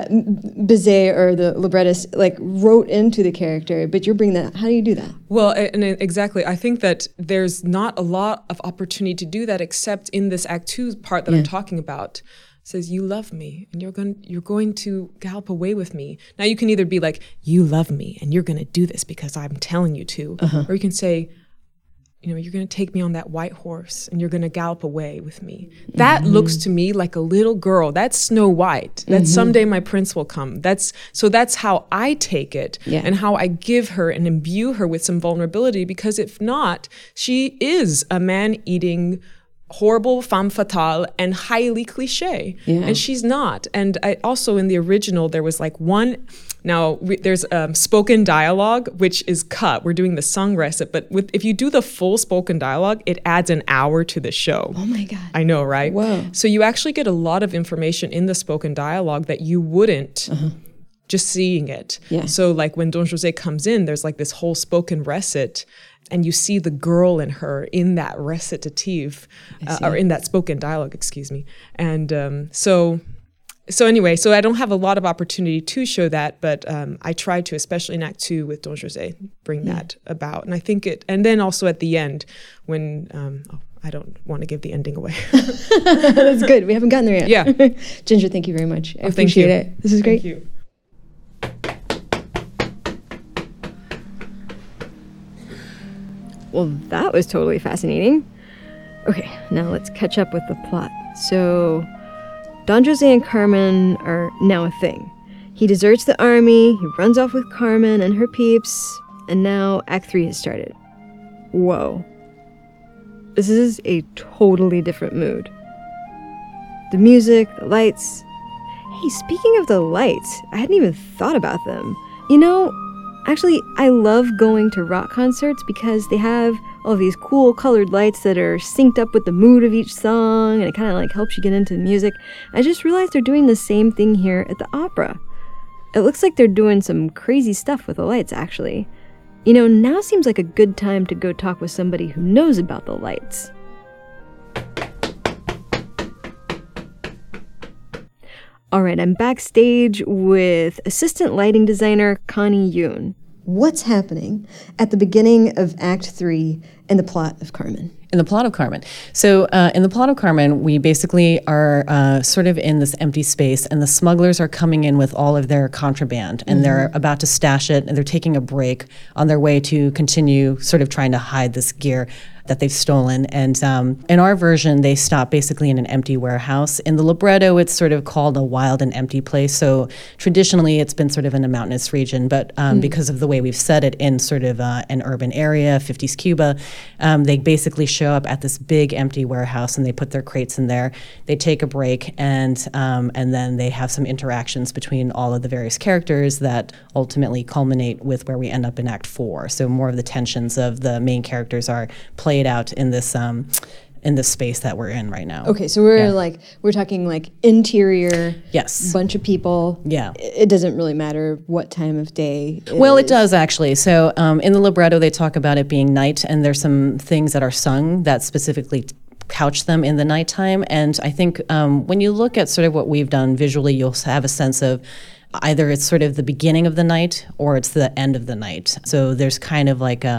Bizet or the librettist wrote into the character, but you're bringing that. How do you do that? Well, and exactly. I think that there's not a lot of opportunity to do that except in this Act 2 part that I'm talking about. It says, you love me and you're going to gallop away with me. Now you can either be like, you love me and you're going to do this because I'm telling you to, or you can say, you're going to take me on that white horse and you're going to gallop away with me. That looks to me like a little girl. That's Snow White. That someday my prince will come. That's how I take it and how I give her and imbue her with some vulnerability, because if not, she is a man-eating, horrible femme fatale and highly cliche. And she's not. And also in the original, there was there's spoken dialogue, which is cut. We're doing the sung recit, but if you do the full spoken dialogue, it adds an hour to the show. Oh my God. I know, right? Whoa. So you actually get a lot of information in the spoken dialogue that you wouldn't just seeing it. Yeah. So like when Don José comes in, there's like this whole spoken recit, and you see the girl in her in that recitative, or in that spoken dialogue, excuse me. And so anyway, so I don't have a lot of opportunity to show that, but I try to, especially in Act 2 with Don José, bring that about. And I think and then also at the end when, I don't want to give the ending away. That's good. We haven't gotten there yet. Yeah. Ginger, thank you very much. I appreciate it. This is great. Thank you. Well, that was totally fascinating. Okay, now let's catch up with the plot. So, Don José and Carmen are now a thing. He deserts the army, he runs off with Carmen and her peeps, and now Act 3 has started. Whoa. This is a totally different mood. The music, the lights. Hey, speaking of the lights, I hadn't even thought about them. Actually, I love going to rock concerts because they have all these cool colored lights that are synced up with the mood of each song, and it kind of helps you get into the music. I just realized they're doing the same thing here at the opera. It looks like they're doing some crazy stuff with the lights, actually. Now seems like a good time to go talk with somebody who knows about the lights. All right, I'm backstage with assistant lighting designer Connie Yoon. What's happening at the beginning of Act 3 in the plot of Carmen? In the plot of Carmen. So in the plot of Carmen, we basically are sort of in this empty space, and the smugglers are coming in with all of their contraband, and they're about to stash it, and they're taking a break on their way to continue sort of trying to hide this gear. that they've stolen. And in our version, they stop basically in an empty warehouse. In the libretto, it's sort of called a wild and empty place. So traditionally, it's been sort of in a mountainous region, but because of the way we've set it in sort of an urban area, 50s Cuba, they basically show up at this big empty warehouse and they put their crates in there. They take a break and then they have some interactions between all of the various characters that ultimately culminate with where we end up in Act 4. So more of the tensions of the main characters are played out in this space that we're in right now. Okay, so we're talking like interior. Yes. Bunch of people. Yeah. It doesn't really matter what time of day. It does actually. So in the libretto, they talk about it being night, and there's some things that are sung that specifically couch them in the nighttime. And I think when you look at sort of what we've done visually, you'll have a sense of either it's sort of the beginning of the night or it's the end of the night. So there's kind of like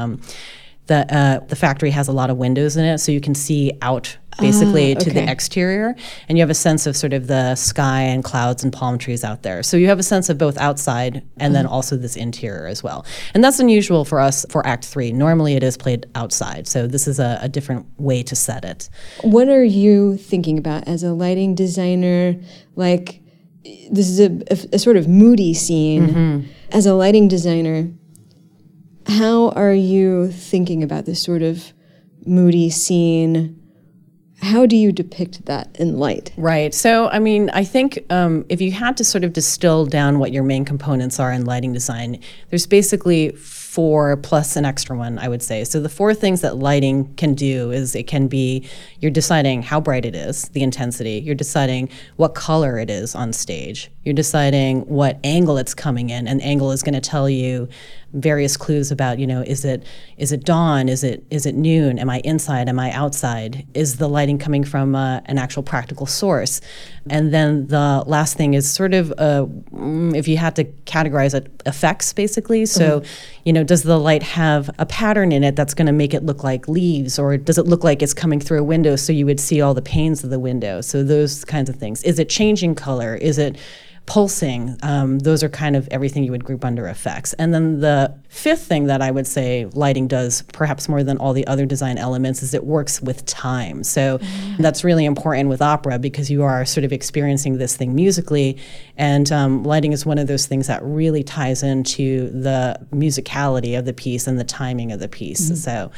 the factory has a lot of windows in it, so you can see out basically to the exterior, and you have a sense of sort of the sky and clouds and palm trees out there. So you have a sense of both outside and then also this interior as well. And that's unusual for us for Act 3. Normally it is played outside, so this is a different way to set it. What are you thinking about as a lighting designer? Like, this is a sort of moody scene. As a lighting designer, how are you thinking about this sort of moody scene? How do you depict that in light? Right. So, I mean, I think if you had to sort of distill down what your main components are in lighting design, there's basically 4 plus an extra one, I would say. So the 4 things that lighting can do is it can be, you're deciding how bright it is, the intensity. You're deciding what color it is on stage. You're deciding what angle it's coming in. And angle is going to tell you various clues about, is it dawn? Is it noon? Am I inside? Am I outside? Is the lighting coming from an actual practical source? And then the last thing is sort of, if you had to categorize it, effects, basically. So, does the light have a pattern in it that's going to make it look like leaves? Or does it look like it's coming through a window so you would see all the panes of the window? So those kinds of things. Is it changing color? Is it pulsing? Those are kind of everything you would group under effects. And then the 5th thing that I would say lighting does, perhaps more than all the other design elements, is it works with time. So that's really important with opera because you are sort of experiencing this thing musically, and lighting is one of those things that really ties into the musicality of the piece and the timing of the piece.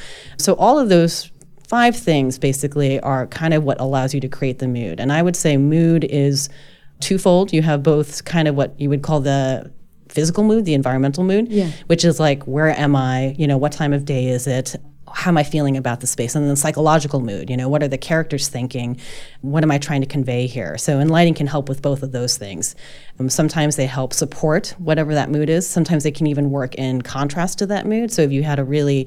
So all of those 5 things basically are kind of what allows you to create the mood. And I would say mood is twofold. You have both kind of what you would call the physical mood, the environmental mood, which is like, where am I? What time of day is it? How am I feeling about the space? And then psychological mood, what are the characters thinking? What am I trying to convey here? So, and lighting can help with both of those things. Sometimes they help support whatever that mood is. Sometimes they can even work in contrast to that mood. So if you had a really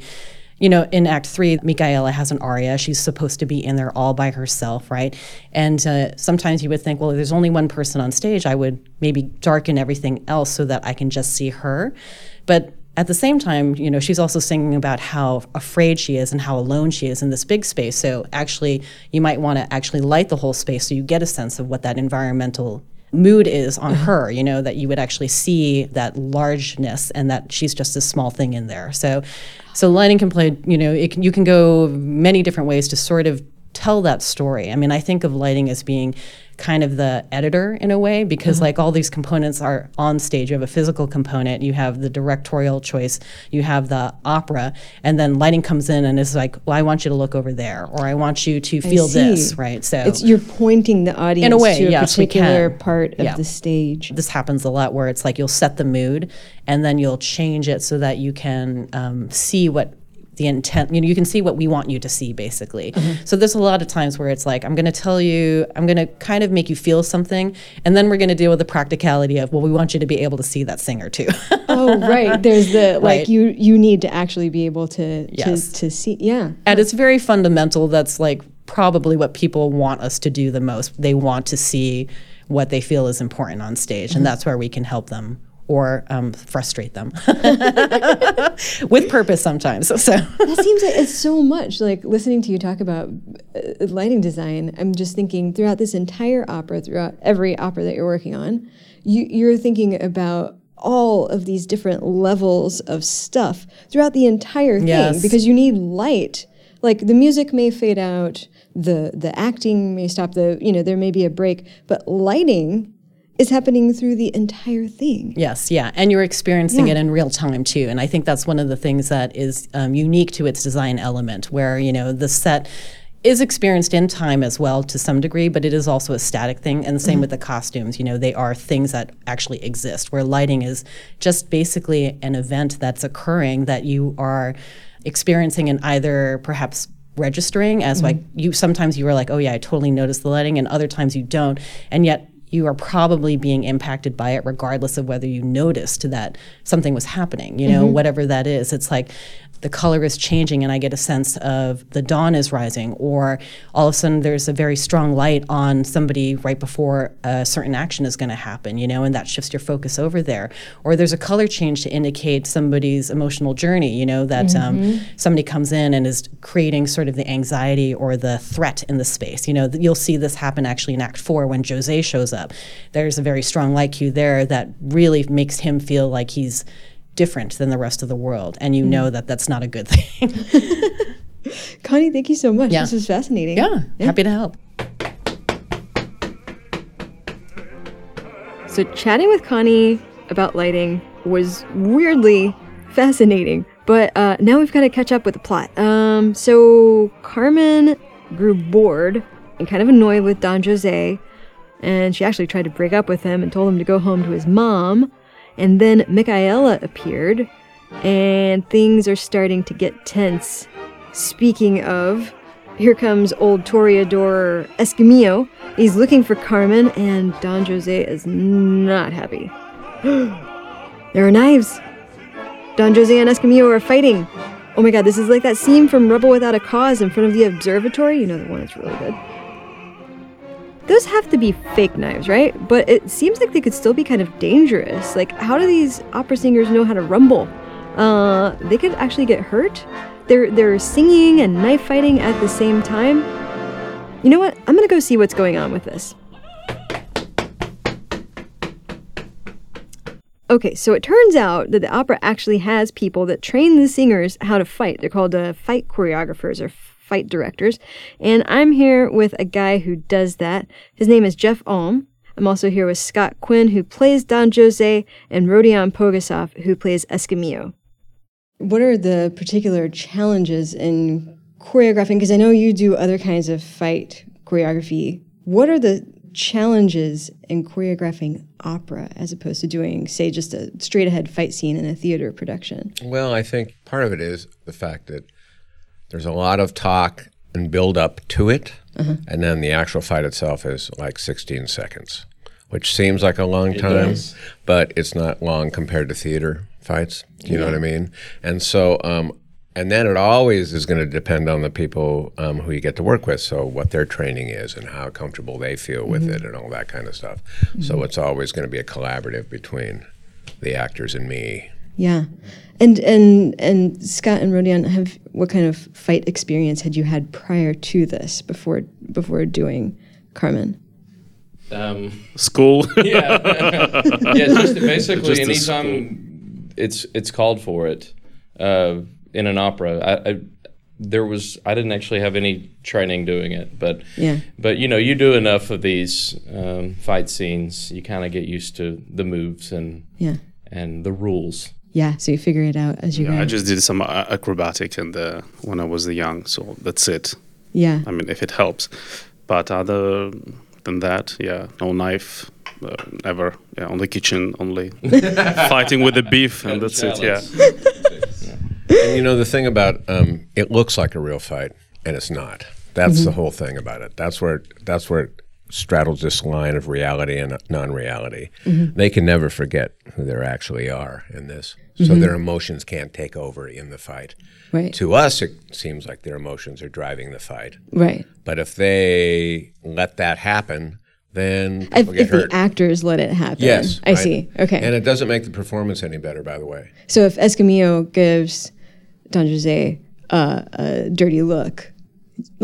in Act 3, Micaela has an aria. She's supposed to be in there all by herself, right? And sometimes you would think, well, if there's only one person on stage, I would maybe darken everything else so that I can just see her. But at the same time, she's also singing about how afraid she is and how alone she is in this big space. So actually, you might want to actually light the whole space so you get a sense of what that environmental mood is on her, that you would actually see that largeness and that she's just a small thing in there. So lighting can play, you can go many different ways to sort of tell that story. I mean, I think of lighting as being kind of the editor in a way, because like all these components are on stage. You have a physical component, you have the directorial choice, you have the opera, and then lighting comes in and is like, well, I want you to look over there, or I want you to feel this, right? So you're pointing the audience in a way, to a yes, particular part of the stage. This happens a lot where it's like you'll set the mood and then you'll change it so that you can see what the intent, you can see what we want you to see, basically. So there's a lot of times where it's like, I'm going to tell you, I'm going to kind of make you feel something, and then we're going to deal with the practicality of, well, we want you to be able to see that singer too. Oh, right. There's the, like, you need to actually be able to see. Yeah. And it's very fundamental. That's like probably what people want us to do the most. They want to see what they feel is important on stage, and that's where we can help them or frustrate them with purpose sometimes. So that seems like it's so much. Like listening to you talk about lighting design, I'm just thinking throughout this entire opera, throughout every opera that you're working on, you're thinking about all of these different levels of stuff throughout the entire thing, because you need light. Like the music may fade out, the acting may stop, there may be a break, but lighting is happening through the entire thing. Yes, yeah, and you're experiencing it in real time too. And I think that's one of the things that is unique to its design element, where the set is experienced in time as well to some degree, but it is also a static thing. And the same with the costumes. They are things that actually exist, where lighting is just basically an event that's occurring that you are experiencing and either perhaps registering as sometimes you are like, oh yeah, I totally noticed the lighting, and other times you don't. And yet you are probably being impacted by it regardless of whether you noticed that something was happening, whatever that is. It's like the color is changing and I get a sense of the dawn is rising, or all of a sudden there's a very strong light on somebody right before a certain action is going to happen, and that shifts your focus over there. Or there's a color change to indicate somebody's emotional journey, that somebody comes in and is creating sort of the anxiety or the threat in the space. You'll see this happen actually in Act 4 when Jose shows up. There's a very strong light cue there that really makes him feel like he's different than the rest of the world, and know that that's not a good thing. Connie, thank you so much. This was fascinating. Yeah, happy to help. So chatting with Connie about lighting was weirdly fascinating, but now we've got to catch up with the plot. So Carmen grew bored and kind of annoyed with Don Jose, and she actually tried to break up with him and told him to go home to his mom. And then Micaela appeared, and things are starting to get tense. Speaking of, here comes old Toreador Escamillo. He's looking for Carmen, and Don Jose is not happy. There are knives. Don Jose and Escamillo are fighting. Oh my god, this is like that scene from Rebel Without a Cause in front of the observatory. The one that's really good. Those have to be fake knives, right? But it seems like they could still be kind of dangerous. Like, how do these opera singers know how to rumble? They could actually get hurt. They're singing and knife fighting at the same time. You know what? I'm gonna go see what's going on with this. Okay, so it turns out that the opera actually has people that train the singers how to fight. They're called fight choreographers or fight directors, and I'm here with a guy who does that. His name is Jeff Alm. I'm also here with Scott Quinn, who plays Don Jose, and Rodion Pogasov, who plays Escamillo. What are the particular challenges in choreographing? Because I know you do other kinds of fight choreography. What are the challenges in choreographing opera as opposed to doing, say, just a straight-ahead fight scene in a theater production? Well, I think part of it is the fact that there's a lot of talk and build up to it, and then the actual fight itself is like 16 seconds, which seems like a long time, but it's not long compared to theater fights. You know what I mean? And so, and then it always is going to depend on the people who you get to work with, so what their training is and how comfortable they feel with it and all that kind of stuff. So it's always going to be a collaborative between the actors and me. Yeah. And Scott and Rodion, what kind of fight experience had you had prior to this, before doing Carmen? School. Yeah, just basically anytime it's called for it in an opera. I didn't actually have any training doing it, but you do enough of these fight scenes, you kind of get used to the moves and the rules. Yeah, so you figure it out as you go. I just did some acrobatic when I was young, so that's it. Yeah. I mean, if it helps. But other than that, no knife, ever. Yeah, on the kitchen only. Fighting with the beef, and that's it, And the thing about it looks like a real fight, and it's not. That's the whole thing about it. That's where it straddles this line of reality and non-reality. They can never forget who they actually are in this. So their emotions can't take over in the fight. Right. To us, it seems like their emotions are driving the fight. Right. But if they let that happen, then people get hurt. If the actors let it happen. Yes. I see. Okay. And it doesn't make the performance any better, by the way. So if Escamillo gives Don Jose a dirty look, like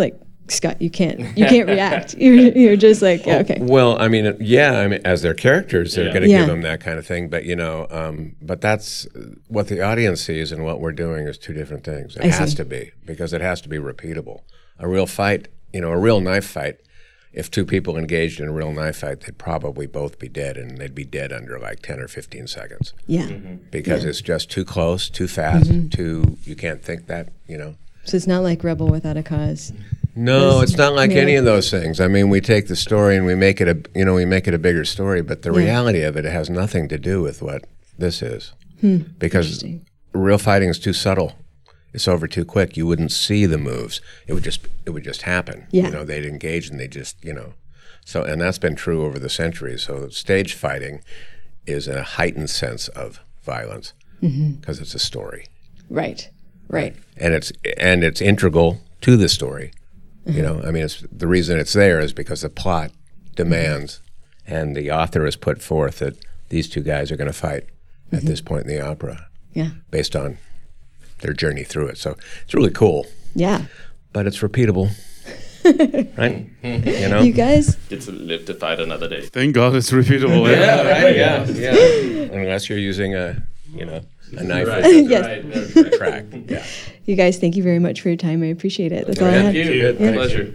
Scott, you can't react. You're just like, yeah, okay. Well, I mean, as their characters, they're going to give them that kind of thing. But but that's what the audience sees, and what we're doing is two different things. It has to be, because it has to be repeatable. A real fight, a real knife fight. If two people engaged in a real knife fight, they'd probably both be dead, and they'd be dead under like 10 or 15 seconds. Yeah. Because it's just too close, too fast, you can't think that, So it's not like Rebel Without a Cause. No, it's not like any of those things. I mean, we take the story and we make it a bigger story, but the reality of it has nothing to do with what this is. Because real fighting is too subtle. It's over too quick. You wouldn't see the moves. It would just happen. Yeah. They'd engage and they just, So, and that's been true over the centuries. So stage fighting is in a heightened sense of violence because it's a story. Right. And it's integral to the story. I mean, the reason it's there is because the plot demands, and the author has put forth that these two guys are going to fight at this point in the opera. Yeah. Based on their journey through it. So it's really cool. Yeah. But it's repeatable. Right? You guys Get to live to fight another day. Thank God it's repeatable. Right? Yeah. Unless you're using a knife Yes. track. Yeah. You guys, thank you very much for your time. I appreciate it. That's all I have. Thank you. Pleasure.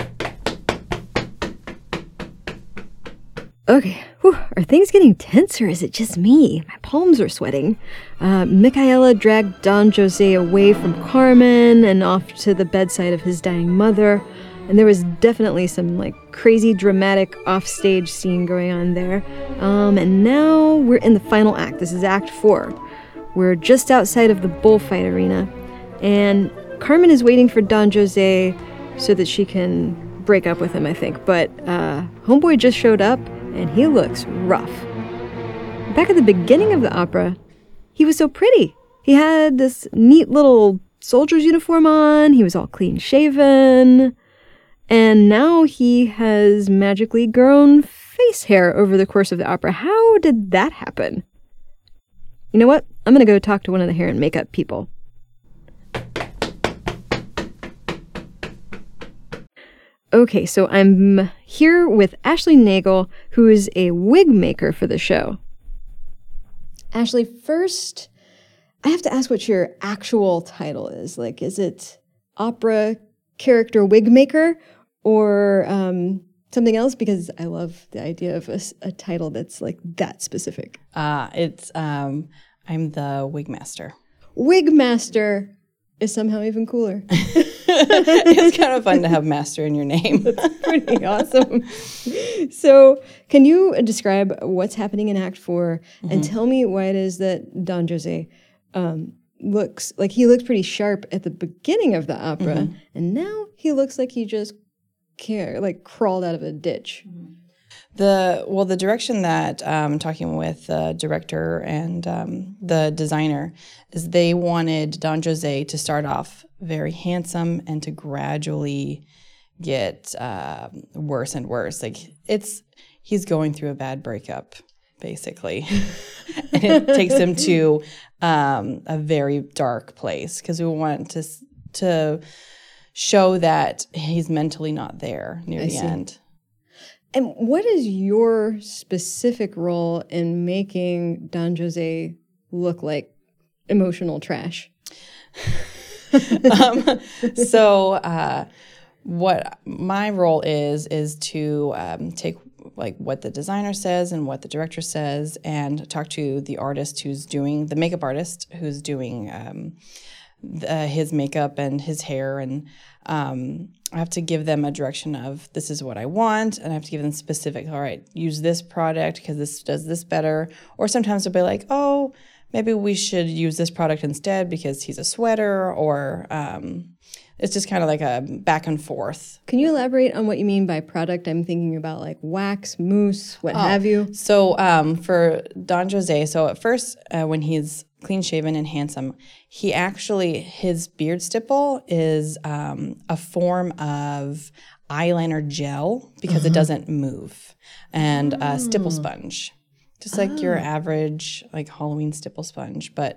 Okay, whew. Are things getting tense, or is it just me? My palms are sweating. Micaela dragged Don Jose away from Carmen and off to the bedside of his dying mother. And there was definitely some crazy dramatic offstage scene going on there. And now we're in the final act. This is Act 4. We're just outside of the bullfight arena. And Carmen is waiting for Don Jose so that she can break up with him, I think. But Homeboy just showed up, and he looks rough. Back at the beginning of the opera, he was so pretty. He had this neat little soldier's uniform on. He was all clean-shaven. And now he has magically grown face hair over the course of the opera. How did that happen? You know what? I'm going to go talk to one of the hair and makeup people. Okay, so I'm here with Ashley Nagel, who is a wig maker for the show. Ashley, first, I have to ask what your actual title is. Is it opera character wig maker or something else? Because I love the idea of a title that's that specific. I'm the wig master. Wig master is somehow even cooler. It's kind of fun to have master in your name. That's pretty awesome. So can you describe what's happening in Act 4 and tell me why it is that Don Jose looks pretty sharp at the beginning of the opera, and now he looks like he just crawled out of a ditch. The direction that I'm talking with the director and the designer is they wanted Don Jose to start off very handsome and to gradually get worse and worse. He's going through a bad breakup, basically. And it takes him to a very dark place because we want to show that he's mentally not there near the end. And what is your specific role in making Don Jose look like emotional trash? What my role is to take what the designer says and what the director says and talk to the artist who's doing, the makeup artist who's doing his makeup and his hair, and I have to give them a direction of this is what I want, and I have to give them specific, all right, use this product because this does this better. Or sometimes they'll be like, oh, maybe we should use this product instead because he's a sweater, or it's just kind of like a back and forth. Can you elaborate on what you mean by product? I'm thinking about wax, mousse, what have you. So for Don Jose, so at first when he's clean shaven and handsome, his beard stipple is a form of eyeliner gel because it doesn't move, and stipple sponge. Just like your average Halloween stipple sponge, but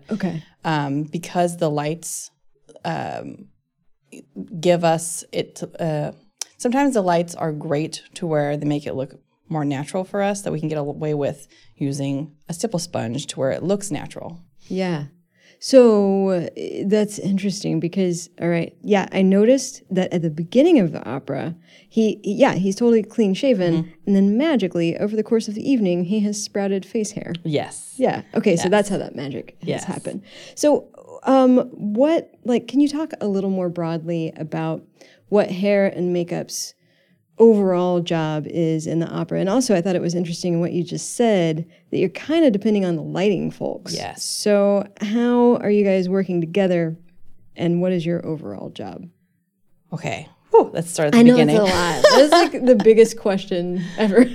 because the lights give us it sometimes the lights are great to where they make it look more natural for us, that we can get away with using a stipple sponge to where it looks natural. Yeah. So that's interesting because, all right, yeah, I noticed that at the beginning of the opera, he's totally clean shaven, and then magically over the course of the evening, he has sprouted face hair. Yes. Yeah. Okay. So that's how that magic has happened. So, can you talk a little more broadly about what hair and makeup's overall job is in the opera? And also, I thought it was interesting in what you just said that you're kind of depending on the lighting folks. Yes. So how are you guys working together, and what is your overall job? Okay. Whew, let's start at the beginning. I know it's a lot. That's like the biggest question ever.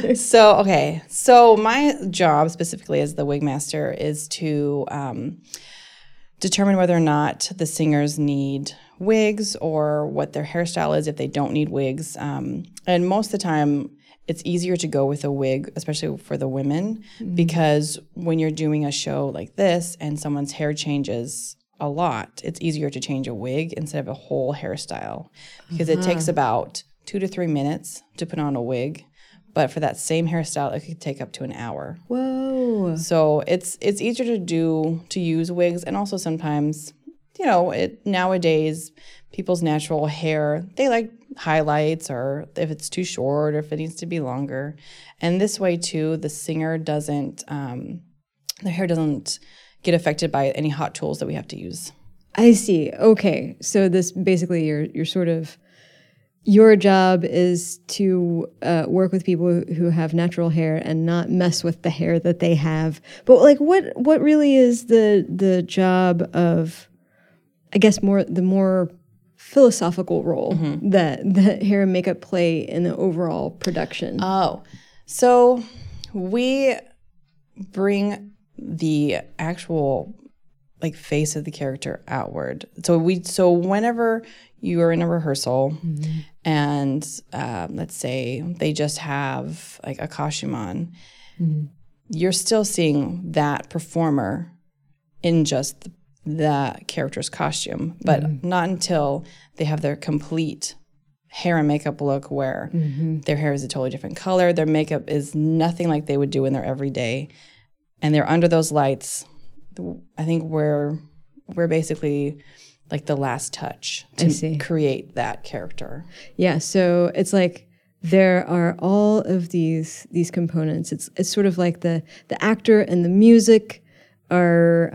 So my job specifically as the wig master is to determine whether or not the singers need wigs or what their hairstyle is if they don't need wigs. And most of the time, it's easier to go with a wig, especially for the women, because when you're doing a show like this and someone's hair changes a lot, it's easier to change a wig instead of a whole hairstyle, because it takes about 2 to 3 minutes to put on a wig. But for that same hairstyle, it could take up to an hour. Whoa. So it's easier to use wigs, and also sometimes, nowadays, people's natural hair, they like highlights, or if it's too short or if it needs to be longer. And this way too, the singer doesn't, their hair doesn't get affected by any hot tools that we have to use. I see. Okay. So this basically you're sort of, your job is to work with people who have natural hair and not mess with the hair that they have. But like, what really is the job of, I guess, the more philosophical role that hair and makeup play in the overall production? Oh, so we bring the actual face of the character outward. So whenever you are in a rehearsal and let's say they just have like a costume on, you're still seeing that performer in just the character's costume, but not until they have their complete hair and makeup look where their hair is a totally different color, their makeup is nothing like they would do in their everyday, and they're under those lights. I think we're basically like the last touch to create that character. Yeah, so it's like there are all of these components. It's sort of like the actor and the music are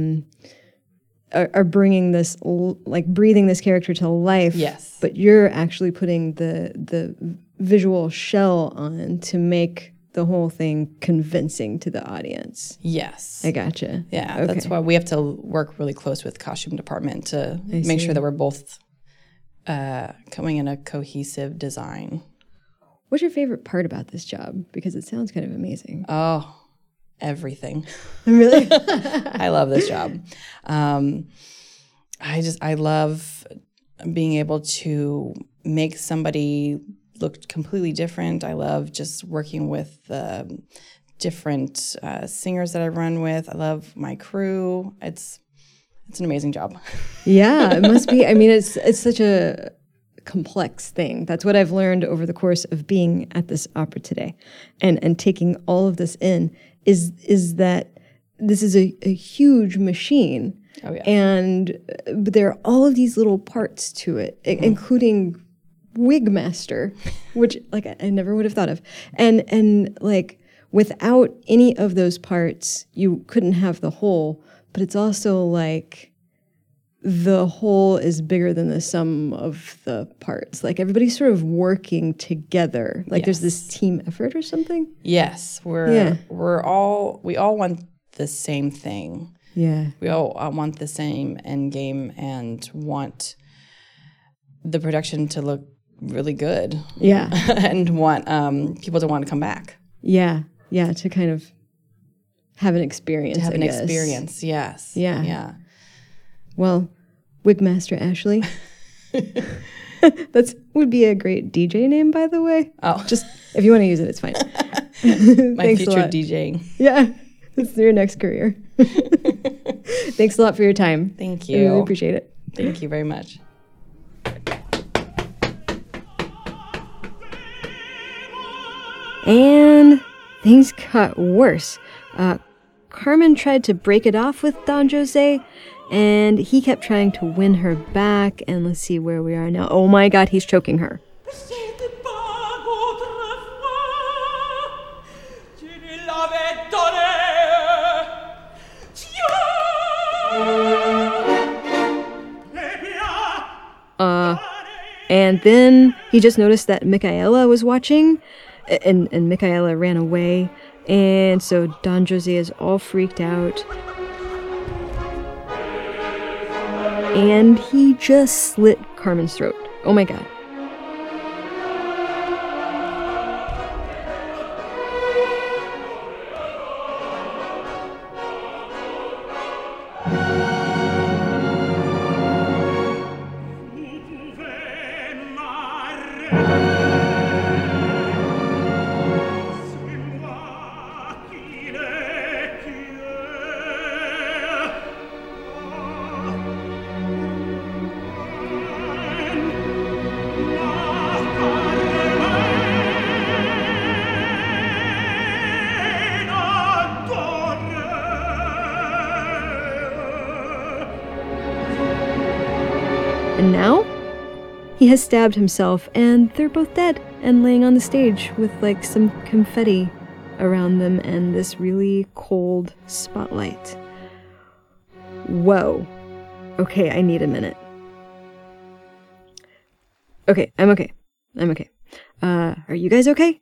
bringing this, like breathing this character to life. Yes. But you're actually putting the visual shell on to make the whole thing convincing to the audience. Yes. I gotcha. Yeah, okay. That's why we have to work really close with costume department to make sure that we're both coming in a cohesive design. What's your favorite part about this job? Because it sounds kind of amazing. Oh, everything. Really? I love this job. I love being able to make somebody look completely different. I love just working with different singers that I run with. I love my crew. It's an amazing job. Yeah, it must be. I mean, it's such a complex thing. That's what I've learned over the course of being at this opera today, and taking all of this in is that this is a huge machine. Oh yeah. And there are all of these little parts to it, including wig master, which like I never would have thought of. And like without any of those parts, you couldn't have the whole, but it's also like the whole is bigger than the sum of the parts. Like everybody's sort of working together. Like there's this team effort or something. Yes. We all want the same thing. Yeah. We all want the same end game and want the production to look really good. Yeah. And want people to want to come back. Yeah. Yeah. To kind of have an experience. To have an experience, yes. Yeah. Yeah. Well, Wigmaster Ashley. That would be a great DJ name, by the way. Oh. Just if you want to use it, it's fine. My future DJing. Yeah. It's your next career. Thanks a lot for your time. Thank you. I really appreciate it. Thank you very much. And things got worse. Carmen tried to break it off with Don Jose, and he kept trying to win her back. And let's see where we are now. Oh my God, he's choking her. And then he just noticed that Micaela was watching, and Micaela ran away. And so Don Jose is all freaked out. And he just slit Carmen's throat. Oh my God. And now, he has stabbed himself, and they're both dead and laying on the stage with like some confetti around them and this really cold spotlight. Whoa. Okay, I need a minute. Okay, I'm okay. Are you guys okay?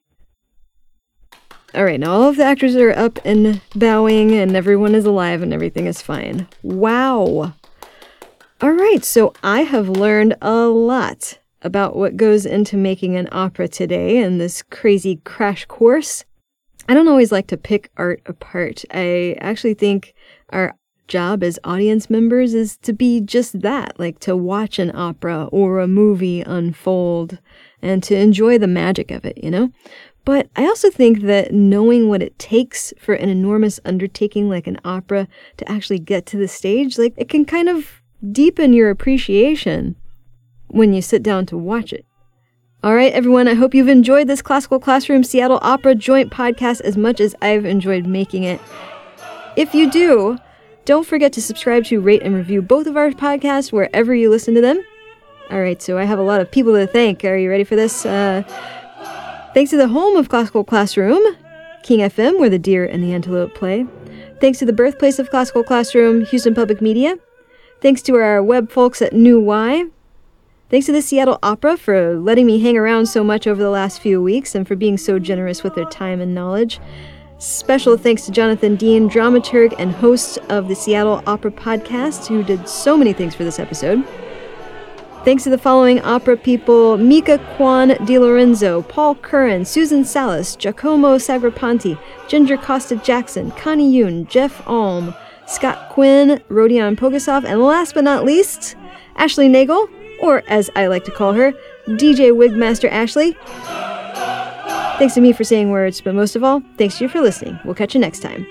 Alright, now all of the actors are up and bowing, and everyone is alive, and everything is fine. Wow. Alright, so I have learned a lot about what goes into making an opera today in this crazy crash course. I don't always like to pick art apart. I actually think our job as audience members is to be just that, like to watch an opera or a movie unfold and to enjoy the magic of it, you know? But I also think that knowing what it takes for an enormous undertaking like an opera to actually get to the stage, like it can kind of deepen your appreciation when you sit down to watch it. All right, everyone, I hope you've enjoyed this Classical Classroom Seattle Opera joint podcast as much as I've enjoyed making it. If you do, don't forget to subscribe to, rate, and review both of our podcasts wherever you listen to them. All right, so I have a lot of people to thank. Are you ready for this? Thanks to the home of Classical Classroom, King FM, where the deer and the antelope play. Thanks to the birthplace of Classical Classroom, Houston Public Media. Thanks to our web folks at New Y. Thanks to the Seattle Opera for letting me hang around so much over the last few weeks and for being so generous with their time and knowledge. Special thanks to Jonathan Dean, dramaturg and host of the Seattle Opera podcast, who did so many things for this episode. Thanks to the following opera people: Mika Kwan DiLorenzo, Paul Curran, Susan Salas, Giacomo Sagrapanti, Ginger Costa Jackson, Connie Yoon, Jeff Alm, Scott Quinn, Rodion Pogasov, and last but not least, Ashley Nagel, or as I like to call her, DJ Wigmaster Ashley. Thanks to me for saying words, but most of all, thanks to you for listening. We'll catch you next time.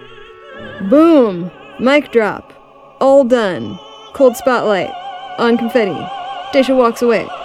Boom! Mic drop. All done. Cold spotlight. On confetti. Daisha walks away.